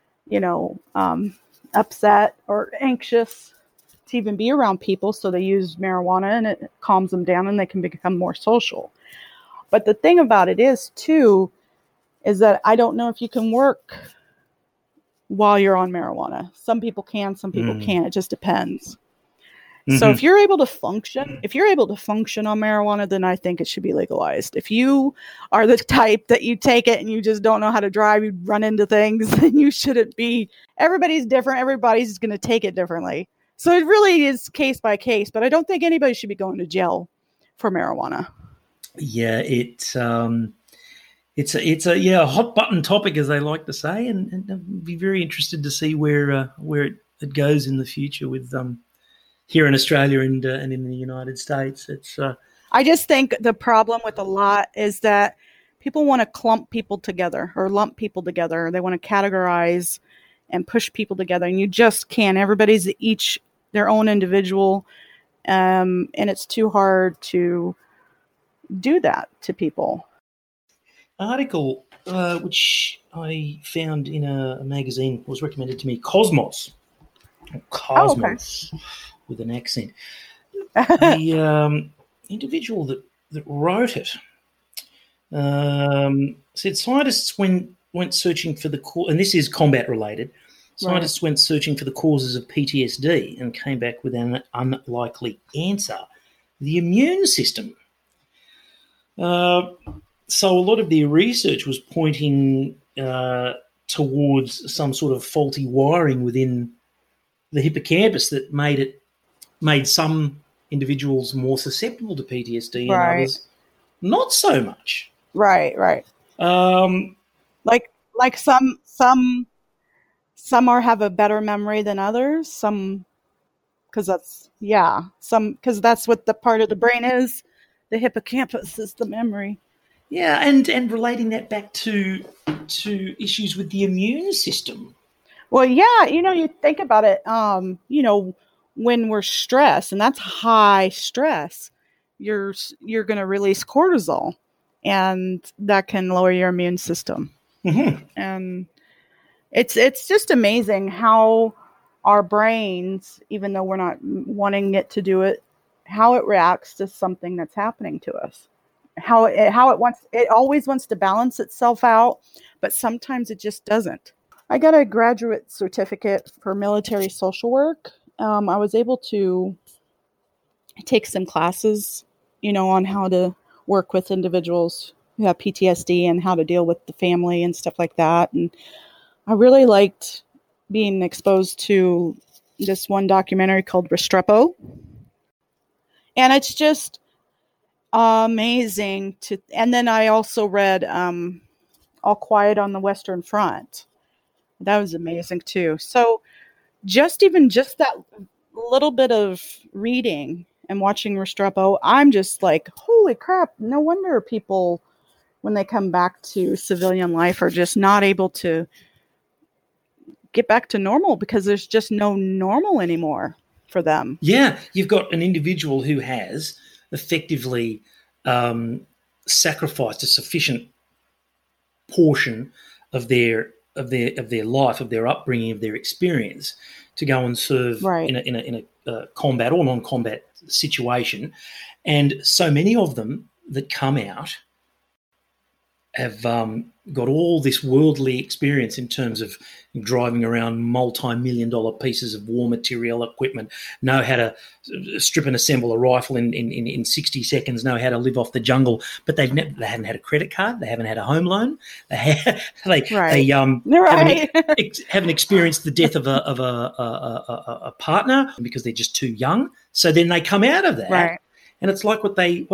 upset or anxious to even be around people. So they use marijuana and it calms them down and they can become more social. But the thing about it is that I don't know if you can work while you're on marijuana. Some people can, some people can't. It just depends. Mm-hmm. So if you're able to function on marijuana, then I think it should be legalized. If you are the type that you take it and you just don't know how to drive, you run into things, then you shouldn't be. Everybody's different. Everybody's going to take it differently. So it really is case by case, but I don't think anybody should be going to jail for marijuana. Yeah, it's a hot button topic, as they like to say, and I'd be very interested to see where it it goes in the future with here in Australia and in the United States. It's I just think the problem with a lot is that people want to clump people together or lump people together. They want to categorize and push people together, and you just can't. Everybody's each their own individual, and it's too hard to do that to people. Article which I found in a magazine was recommended to me, Cosmos. Cosmos, with an accent. The individual that wrote it said scientists went searching for the cause, and this is combat related. Scientists went searching for the causes of PTSD and came back with an unlikely answer: the immune system. So a lot of their research was pointing towards some sort of faulty wiring within the hippocampus that made some individuals more susceptible to PTSD and others not so much. Right. Like some have a better memory than others. Some, because that's what the part of the brain is. The hippocampus is the memory. Yeah, and relating that back to issues with the immune system. Well, yeah, you think about it. When we're stressed, and that's high stress, you're going to release cortisol, and that can lower your immune system. Mm-hmm. And it's just amazing how our brains, even though we're not wanting it to do it, how it reacts to something that's happening to us. How it always wants to balance itself out, but sometimes it just doesn't. I got a graduate certificate for military social work. I was able to take some classes, on how to work with individuals who have PTSD and how to deal with the family and stuff like that. And I really liked being exposed to this one documentary called Restrepo. And it's just amazing and then I also read All Quiet on the Western Front. That was amazing too. So just that little bit of reading and watching Restrepo, I'm just like, holy crap, no wonder people, when they come back to civilian life, are just not able to get back to normal because there's just no normal anymore for them. Yeah, you've got an individual who has effectively sacrificed a sufficient portion of their life, of their upbringing, of their experience, to go and serve in a combat or non-combat situation, and so many of them that come out have got all this worldly experience in terms of driving around multi-million-dollar pieces of war material equipment, know how to strip and assemble a rifle in 60 seconds, know how to live off the jungle, but they haven't had a credit card, they haven't had a home loan, they haven't experienced the death of a partner because they're just too young. So then they come out of that. Right. And it's like the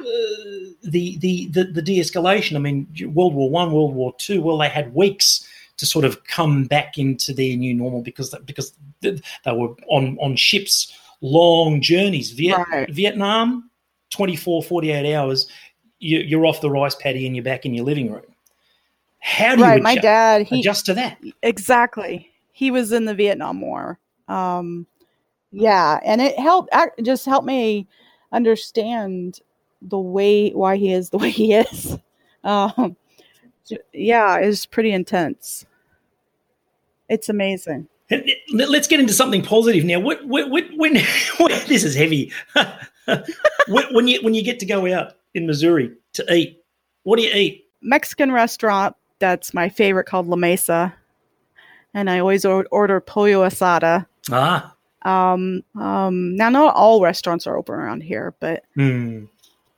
de-escalation. I mean, World War I, World War II, well, they had weeks to sort of come back into their new normal because they were on ships, long journeys. Vietnam, 24, 48 hours, you're off the rice paddy and you're back in your living room. How do you my dad, adjust to that? Exactly. He was in the Vietnam War. And it helped me understand why he is the way he is. It's pretty intense. It's amazing. Let's get into something positive now. When this is heavy. when you get to go out in Missouri to eat, what do you eat? Mexican restaurant that's my favorite called La Mesa, and I always order pollo asada. Now not all restaurants are open around here, but it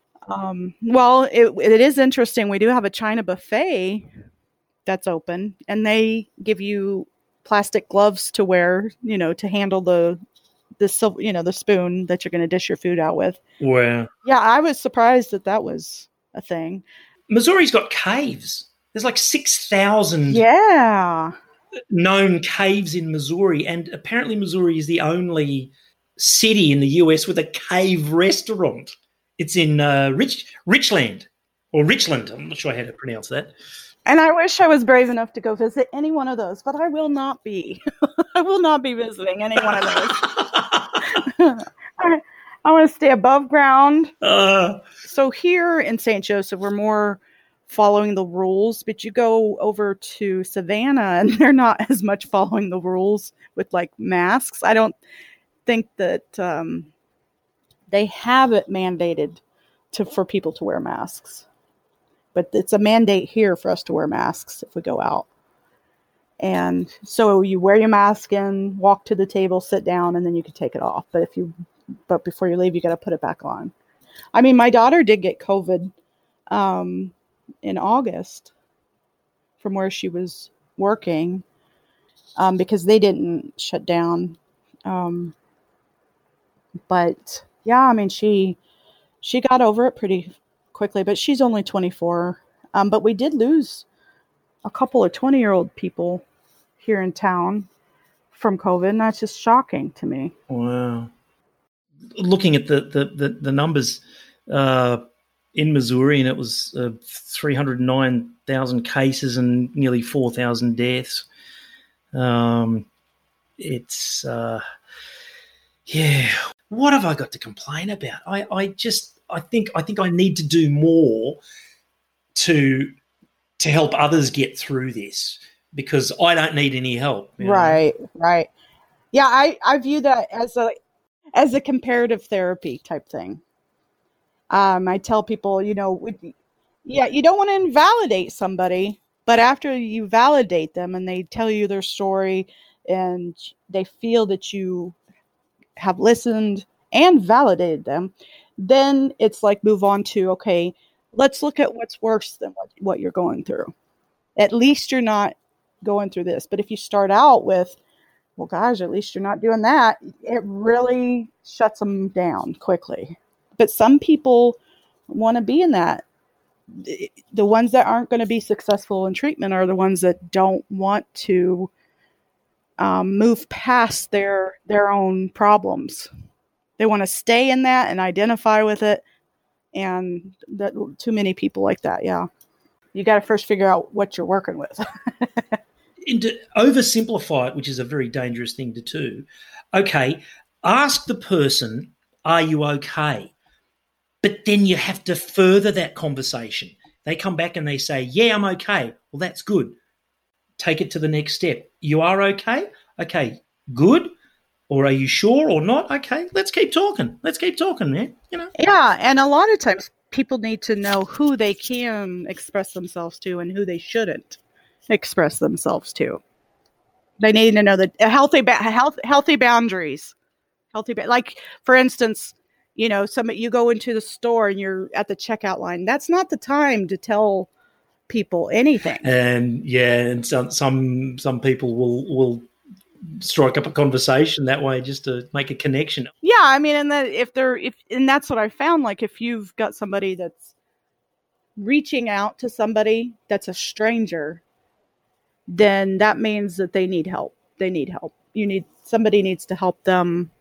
is interesting. We do have a China buffet that's open, and they give you plastic gloves to wear, to handle the spoon that you're going to dish your food out with. Wow. Yeah, I was surprised that was a thing. Missouri's got caves. There's like 6,000. Yeah. known caves in Missouri, and apparently Missouri is the only city in the US with a cave restaurant. It's in Richland, or Richland. I'm not sure how to pronounce that. And I wish I was brave enough to go visit any one of those, but I will not be. I will not be visiting any one of those. I want to stay above ground. So here in St. Joseph, we're more following the rules, but you go over to Savannah and they're not as much following the rules with like masks. I don't think that they have it mandated for people to wear masks, but it's a mandate here for us to wear masks if we go out. And so you wear your mask and walk to the table, sit down, and then you can take it off. But before you leave, you got to put it back on. I mean, my daughter did get COVID in August from where she was working because they didn't shut down. But yeah, I mean, she got over it pretty quickly, but she's only 24. But we did lose a couple of 20-year-old people here in town from COVID, and that's just shocking to me. Wow. Looking at the numbers in Missouri, and it was 309,000 cases and nearly 4,000 deaths. It's yeah. What have I got to complain about? I think I need to do more to help others get through this, because I don't need any help. Right. Yeah, I view that as a comparative therapy type thing. I tell people, you don't want to invalidate somebody, but after you validate them and they tell you their story and they feel that you have listened and validated them, then it's like move on to, okay, let's look at what's worse than what you're going through. At least you're not going through this. But if you start out with, well, gosh, at least you're not doing that, it really shuts them down quickly. But some people want to be in that. The ones that aren't going to be successful in treatment are the ones that don't want to move past their own problems. They want to stay in that and identify with it. And that too many people like that. Yeah. You got to first figure out what you're working with. And to oversimplify it, which is a very dangerous thing to do. Okay. Ask the person, are you okay? But then you have to further that conversation. They come back and they say, yeah, I'm okay. Well, that's good. Take it to the next step. You are okay? Okay, good. Or are you sure or not? Okay, let's keep talking. Man. Yeah, and a lot of times people need to know who they can express themselves to and who they shouldn't express themselves to. They need to know that healthy boundaries. Like, for instance, you go into the store and you're at the checkout line. That's not the time to tell people anything. And some people will strike up a conversation that way just to make a connection. Yeah, I mean, and that's what I found. Like, if you've got somebody that's reaching out to somebody that's a stranger, then that means that they need help. Somebody needs to help them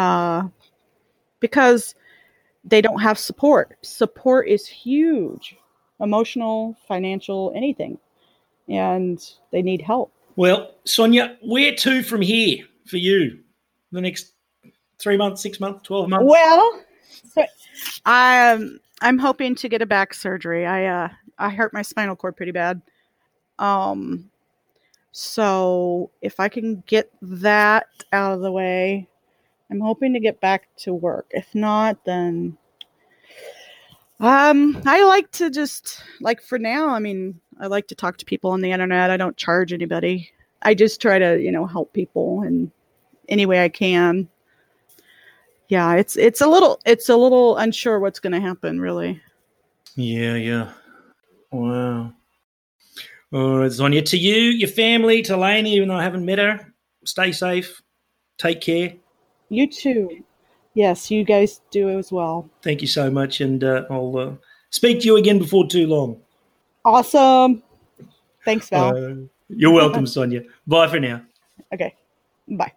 because they don't have support. Support is huge, emotional, financial, anything, and they need help. Well, Sonia, where to from here for you? The next 3 months, 6 months, 12 months? Well, I'm hoping to get a back surgery. I hurt my spinal cord pretty bad. So if I can get that out of the way, I'm hoping to get back to work. If not, then I like to just, like, for now, I mean, I like to talk to people on the internet. I don't charge anybody. I just try to, help people in any way I can. Yeah, it's a little unsure what's going to happen, really. Yeah. Wow. All right, Sonia, to you, your family, to Lainey, even though I haven't met her, stay safe. Take care. You too. Yes, you guys do as well. Thank you so much, and I'll speak to you again before too long. Awesome. Thanks, Val. You're welcome, Sonia. Bye for now. Okay. Bye.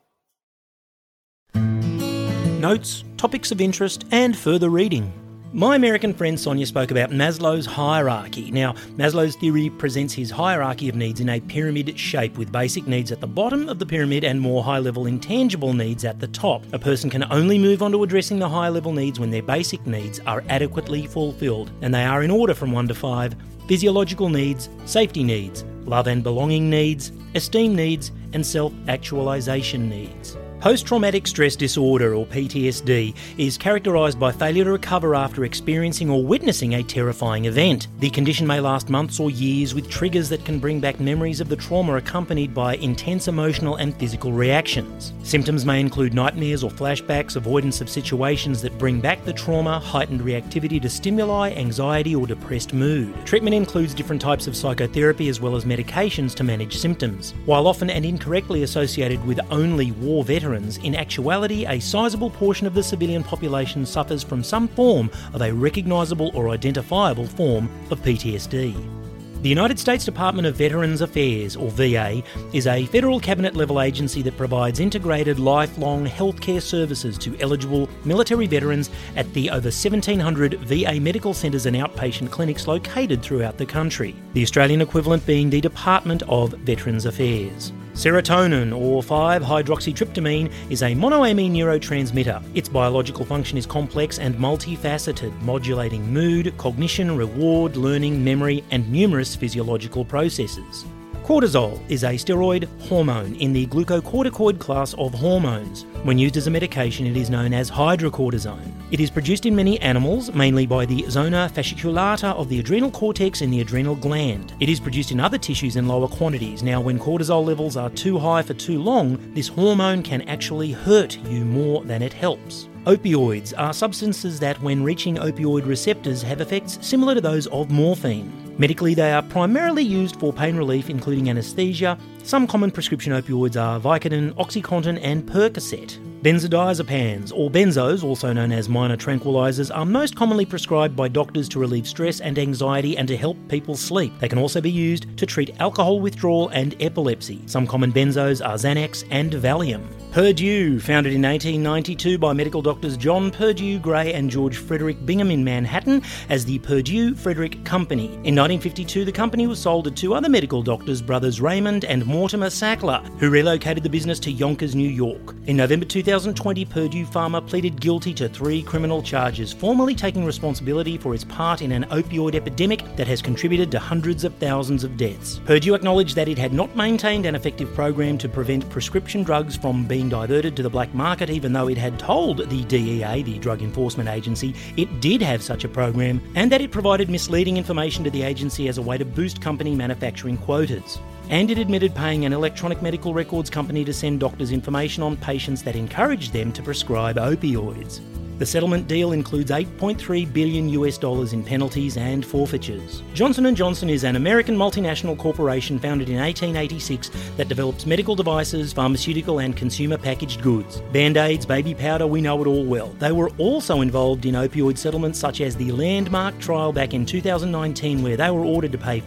Notes, topics of interest, and further reading. My American friend Sonia spoke about Maslow's hierarchy. Now, Maslow's theory presents his hierarchy of needs in a pyramid shape, with basic needs at the bottom of the pyramid and more high-level intangible needs at the top. A person can only move on to addressing the high-level needs when their basic needs are adequately fulfilled, and they are in order from 1 to 5: physiological needs, safety needs, love and belonging needs, esteem needs, and self-actualization needs. Post-traumatic stress disorder, or PTSD, is characterised by failure to recover after experiencing or witnessing a terrifying event. The condition may last months or years, with triggers that can bring back memories of the trauma accompanied by intense emotional and physical reactions. Symptoms may include nightmares or flashbacks, avoidance of situations that bring back the trauma, heightened reactivity to stimuli, anxiety or depressed mood. Treatment includes different types of psychotherapy as well as medications to manage symptoms. While often and incorrectly associated with only war veterans, in actuality, a sizable portion of the civilian population suffers from some form of a recognisable or identifiable form of PTSD. The United States Department of Veterans Affairs, or VA, is a federal cabinet-level agency that provides integrated lifelong healthcare services to eligible military veterans at the over 1,700 VA medical centres and outpatient clinics located throughout the country, the Australian equivalent being the Department of Veterans Affairs. Serotonin, or 5-hydroxytryptamine, is a monoamine neurotransmitter. Its biological function is complex and multifaceted, modulating mood, cognition, reward, learning, memory, and numerous physiological processes. Cortisol is a steroid hormone in the glucocorticoid class of hormones. When used as a medication, it is known as hydrocortisone. It is produced in many animals, mainly by the zona fasciculata of the adrenal cortex in the adrenal gland. It is produced in other tissues in lower quantities. Now, when cortisol levels are too high for too long, this hormone can actually hurt you more than it helps. Opioids are substances that, when reaching opioid receptors, have effects similar to those of morphine. Medically, they are primarily used for pain relief, including anaesthesia. Some common prescription opioids are Vicodin, OxyContin, and Percocet. Benzodiazepines, or benzos, also known as minor tranquilizers, are most commonly prescribed by doctors to relieve stress and anxiety and to help people sleep. They can also be used to treat alcohol withdrawal and epilepsy. Some common benzos are Xanax and Valium. Purdue, founded in 1892 by medical doctors John Purdue Gray and George Frederick Bingham in Manhattan as the Purdue Frederick Company. In 1952, the company was sold to two other medical doctors, brothers Raymond and Mortimer Sackler, who relocated the business to Yonkers, New York. In November 2020, Purdue Pharma pleaded guilty to 3 criminal charges, formally taking responsibility for its part in an opioid epidemic that has contributed to hundreds of thousands of deaths. Purdue acknowledged that it had not maintained an effective program to prevent prescription drugs from being diverted to the black market, even though it had told the DEA, the Drug Enforcement Agency, it did have such a program, and that it provided misleading information to the agency as a way to boost company manufacturing quotas. And it admitted paying an electronic medical records company to send doctors information on patients that encouraged them to prescribe opioids. The settlement deal includes $8.3 billion in penalties and forfeitures. Johnson & Johnson is an American multinational corporation founded in 1886 that develops medical devices, pharmaceutical and consumer packaged goods. Band-Aids, baby powder, we know it all well. They were also involved in opioid settlements such as the Landmark trial back in 2019, where they were ordered to pay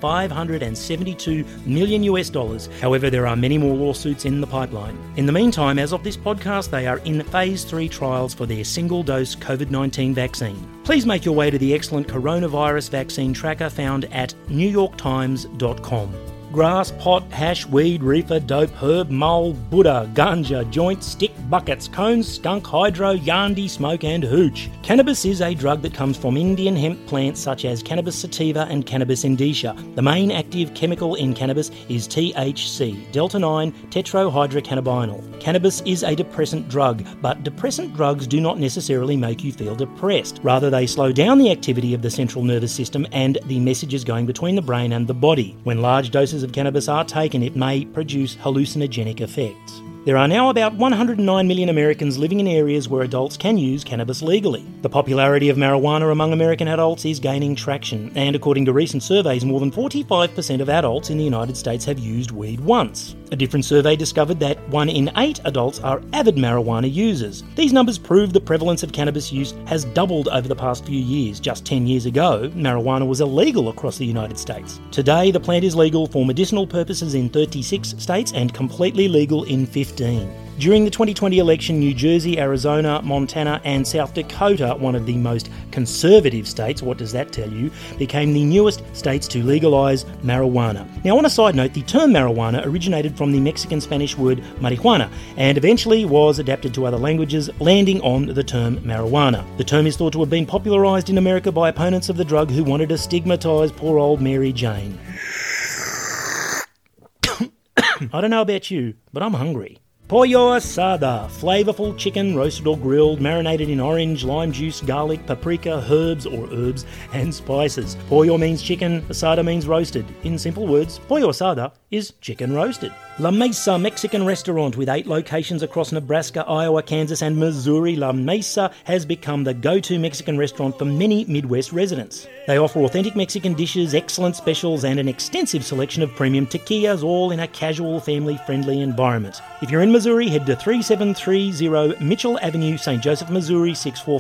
$572 million. However, there are many more lawsuits in the pipeline. In the meantime, as of this podcast, they are in Phase 3 trials for their single-dose COVID-19 vaccine. Please make your way to the excellent coronavirus vaccine tracker found at newyorktimes.com. Grass, pot, hash, weed, reefer, dope, herb, mull, Buddha, ganja, joint, stick, buckets, cones, skunk, hydro, yandi, smoke and hooch. Cannabis is a drug that comes from Indian hemp plants such as Cannabis sativa and Cannabis indica. The main active chemical in cannabis is THC, delta-9 tetrahydrocannabinol. Cannabis is a depressant drug, but depressant drugs do not necessarily make you feel depressed. Rather, they slow down the activity of the central nervous system and the messages going between the brain and the body. When large doses of cannabis are taken, it may produce hallucinogenic effects. There are now about 109 million Americans living in areas where adults can use cannabis legally. The popularity of marijuana among American adults is gaining traction, and according to recent surveys, more than 45% of adults in the United States have used weed once. A different survey discovered that 1 in 8 adults are avid marijuana users. These numbers prove the prevalence of cannabis use has doubled over the past few years. Just 10 years ago, marijuana was illegal across the United States. Today, the plant is legal for medicinal purposes in 36 states and completely legal in 15. During the 2020 election, New Jersey, Arizona, Montana and South Dakota, one of the most conservative states, what does that tell you, became the newest states to legalise marijuana. Now, on a side note, the term marijuana originated from the Mexican Spanish word marihuana and eventually was adapted to other languages, landing on the term marijuana. The term is thought to have been popularised in America by opponents of the drug who wanted to stigmatise poor old Mary Jane. I don't know about you, but I'm hungry. Pollo asada, flavourful chicken, roasted or grilled, marinated in orange, lime juice, garlic, paprika, herbs and spices. Pollo means chicken, asada means roasted. In simple words, pollo asada is chicken roasted. La Mesa Mexican restaurant with 8 locations across Nebraska, Iowa, Kansas and Missouri. La Mesa has become the go-to Mexican restaurant for many Midwest residents. They offer authentic Mexican dishes, excellent specials and an extensive selection of premium tequillas, all in a casual, family-friendly environment. If you're in Missouri, head to 3730 Mitchell Avenue, St. Joseph, Missouri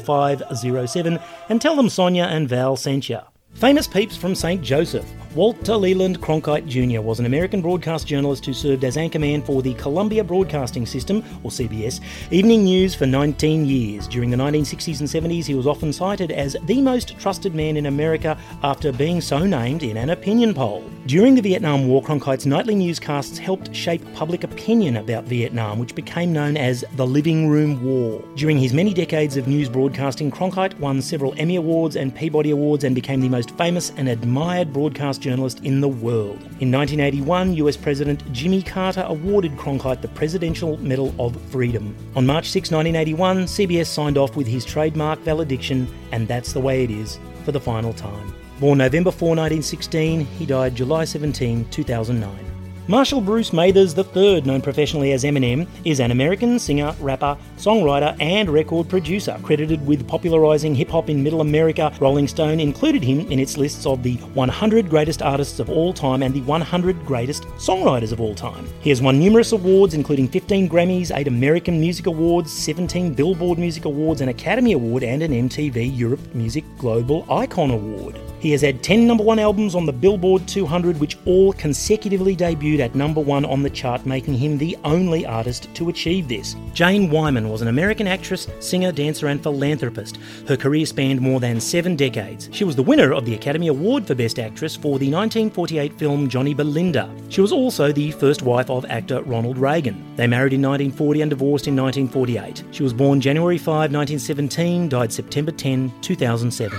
64507 and tell them Sonia and Val sent ya. Famous peeps from St. Joseph. Walter Leland Cronkite Jr. was an American broadcast journalist who served as anchorman for the Columbia Broadcasting System, or CBS, evening news for 19 years. During the 1960s and 70s, he was often cited as the most trusted man in America after being so named in an opinion poll. During the Vietnam War, Cronkite's nightly newscasts helped shape public opinion about Vietnam, which became known as the Living Room War. During his many decades of news broadcasting, Cronkite won several Emmy Awards and Peabody Awards and became the most famous and admired broadcast journalist in the world. In 1981, US President Jimmy Carter awarded Cronkite the Presidential Medal of Freedom. On March 6, 1981, CBS signed off with his trademark valediction, and that's the way it is, for the final time. Born November 4, 1916, he died July 17, 2009. Marshall Bruce Mathers III, known professionally as Eminem, is an American singer, rapper, songwriter and record producer. Credited with popularising hip-hop in Middle America, Rolling Stone included him in its lists of the 100 greatest artists of all time and the 100 greatest songwriters of all time. He has won numerous awards, including 15 Grammys, 8 American Music Awards, 17 Billboard Music Awards, an Academy Award and an MTV Europe Music Global Icon Award. He has had 10 number 1 albums on the Billboard 200, which all consecutively debuted at number 1 on the chart, making him the only artist to achieve this. Jane Wyman was an American actress, singer, dancer and philanthropist. Her career spanned more than 7 decades. She was the winner of the Academy Award for Best Actress for the 1948 film Johnny Belinda. She was also the first wife of actor Ronald Reagan. They married in 1940 and divorced in 1948. She was born January 5, 1917, died September 10, 2007.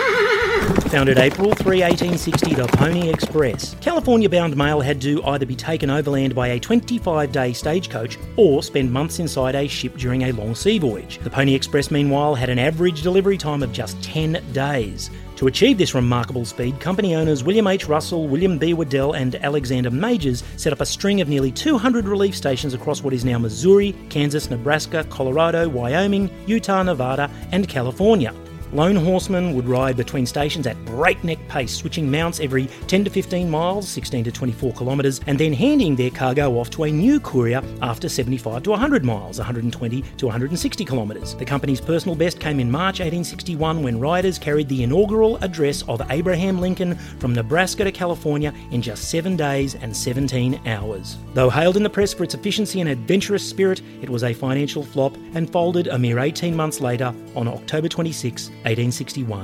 Founded April 3, 1860, the Pony Express. California-bound mail had to either be taken overland by a 25-day stagecoach or spend months inside a ship during a long sea voyage. The Pony Express, meanwhile, had an average delivery time of just 10 days. To achieve this remarkable speed, company owners William H. Russell, William B. Waddell and Alexander Majors set up a string of nearly 200 relief stations across what is now Missouri, Kansas, Nebraska, Colorado, Wyoming, Utah, Nevada and California. Lone horsemen would ride between stations at breakneck pace, switching mounts every 10 to 15 miles, 16 to 24 kilometres, and then handing their cargo off to a new courier after 75 to 100 miles, 120 to 160 kilometres. The company's personal best came in March 1861 when riders carried the inaugural address of Abraham Lincoln from Nebraska to California in just 7 days and 17 hours. Though hailed in the press for its efficiency and adventurous spirit, it was a financial flop and folded a mere 18 months later on October 26, 1861.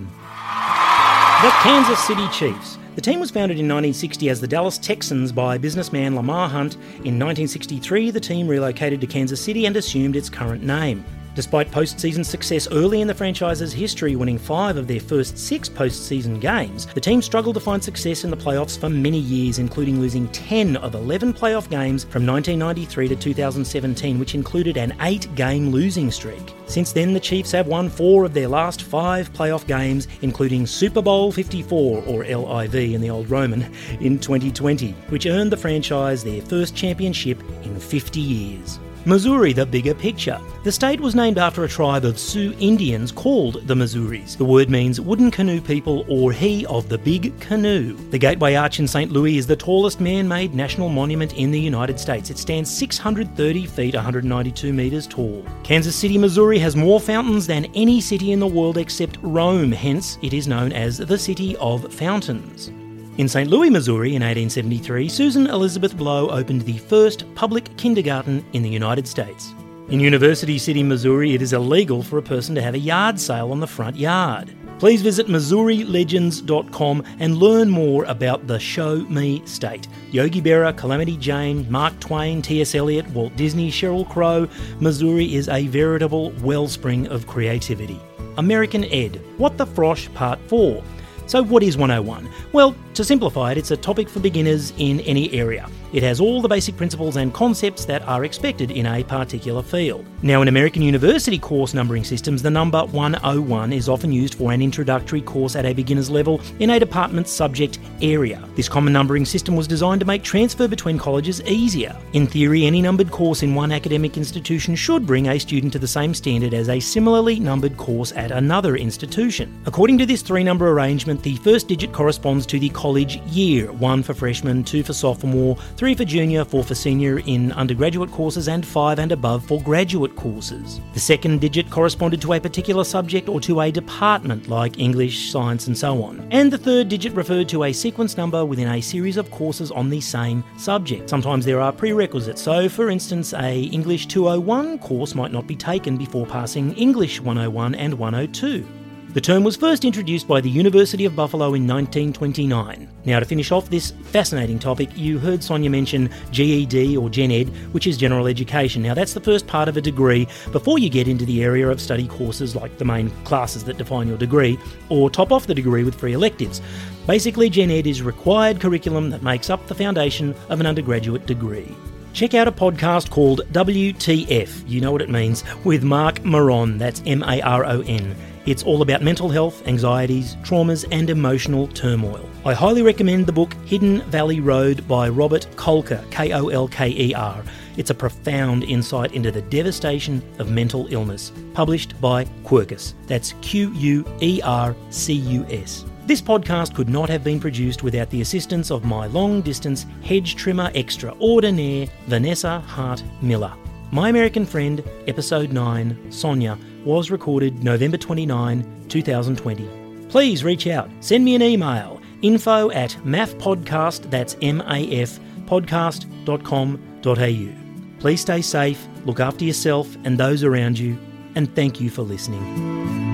The Kansas City Chiefs. The team was founded in 1960 as the Dallas Texans by businessman Lamar Hunt. In 1963, the team relocated to Kansas City and assumed its current name. Despite postseason success early in the franchise's history, winning 5 of their first 6 postseason games, the team struggled to find success in the playoffs for many years, including losing 10 of 11 playoff games from 1993 to 2017, which included an 8-game losing streak. Since then, the Chiefs have won 4 of their last 5 playoff games, including Super Bowl 54, or LIV in the old Roman, in 2020, which earned the franchise their first championship in 50 years. Missouri, the bigger picture. The state was named after a tribe of Sioux Indians called the Missouris. The word means wooden canoe people or he of the big canoe. The Gateway Arch in St. Louis is the tallest man-made national monument in the United States. It stands 630 feet, 192 metres tall. Kansas City, Missouri has more fountains than any city in the world except Rome, hence it is known as the City of Fountains. In St. Louis, Missouri in 1873, Susan Elizabeth Blow opened the first public kindergarten in the United States. In University City, Missouri, it is illegal for a person to have a yard sale on the front yard. Please visit MissouriLegends.com and learn more about the Show Me State. Yogi Berra, Calamity Jane, Mark Twain, T.S. Eliot, Walt Disney, Sheryl Crow. Missouri is a veritable wellspring of creativity. American Ed. What the Frosh Part 4. So what is 101? Well, to simplify it, it's a topic for beginners in any area. It has all the basic principles and concepts that are expected in a particular field. Now, in American university course numbering systems, the number 101 is often used for an introductory course at a beginner's level in a department's subject area. This common numbering system was designed to make transfer between colleges easier. In theory, any numbered course in one academic institution should bring a student to the same standard as a similarly numbered course at another institution. According to this three-number arrangement, the first digit corresponds to the college year, 1 for freshman, 2 for sophomore, 3 for junior, 4 for senior in undergraduate courses, and 5 and above for graduate courses. The second digit corresponded to a particular subject or to a department like English, science, and so on. And the third digit referred to a sequence number within a series of courses on the same subject. Sometimes there are prerequisites, so for instance, a English 201 course might not be taken before passing English 101 and 102. The term was first introduced by the University of Buffalo in 1929. Now, to finish off this fascinating topic, you heard Sonia mention GED or Gen Ed, which is general education. Now, that's the first part of a degree before you get into the area of study courses like the main classes that define your degree, or top off the degree with free electives. Basically, Gen Ed is required curriculum that makes up the foundation of an undergraduate degree. Check out a podcast called WTF, you know what it means, with Mark Maron, that's Maron. It's all about mental health, anxieties, traumas, and emotional turmoil. I highly recommend the book Hidden Valley Road by Robert Kolker, Kolker. It's a profound insight into the devastation of mental illness, published by Quercus. That's Quercus. This podcast could not have been produced without the assistance of my long-distance hedge trimmer extraordinaire, Vanessa Hart Miller. My American Friend, Episode 9, Sonia, was recorded November 29, 2020. Please reach out. Send me an email, info@mafpodcast, that's MAF, podcast.com.au. Please stay safe, look after yourself and those around you, and thank you for listening.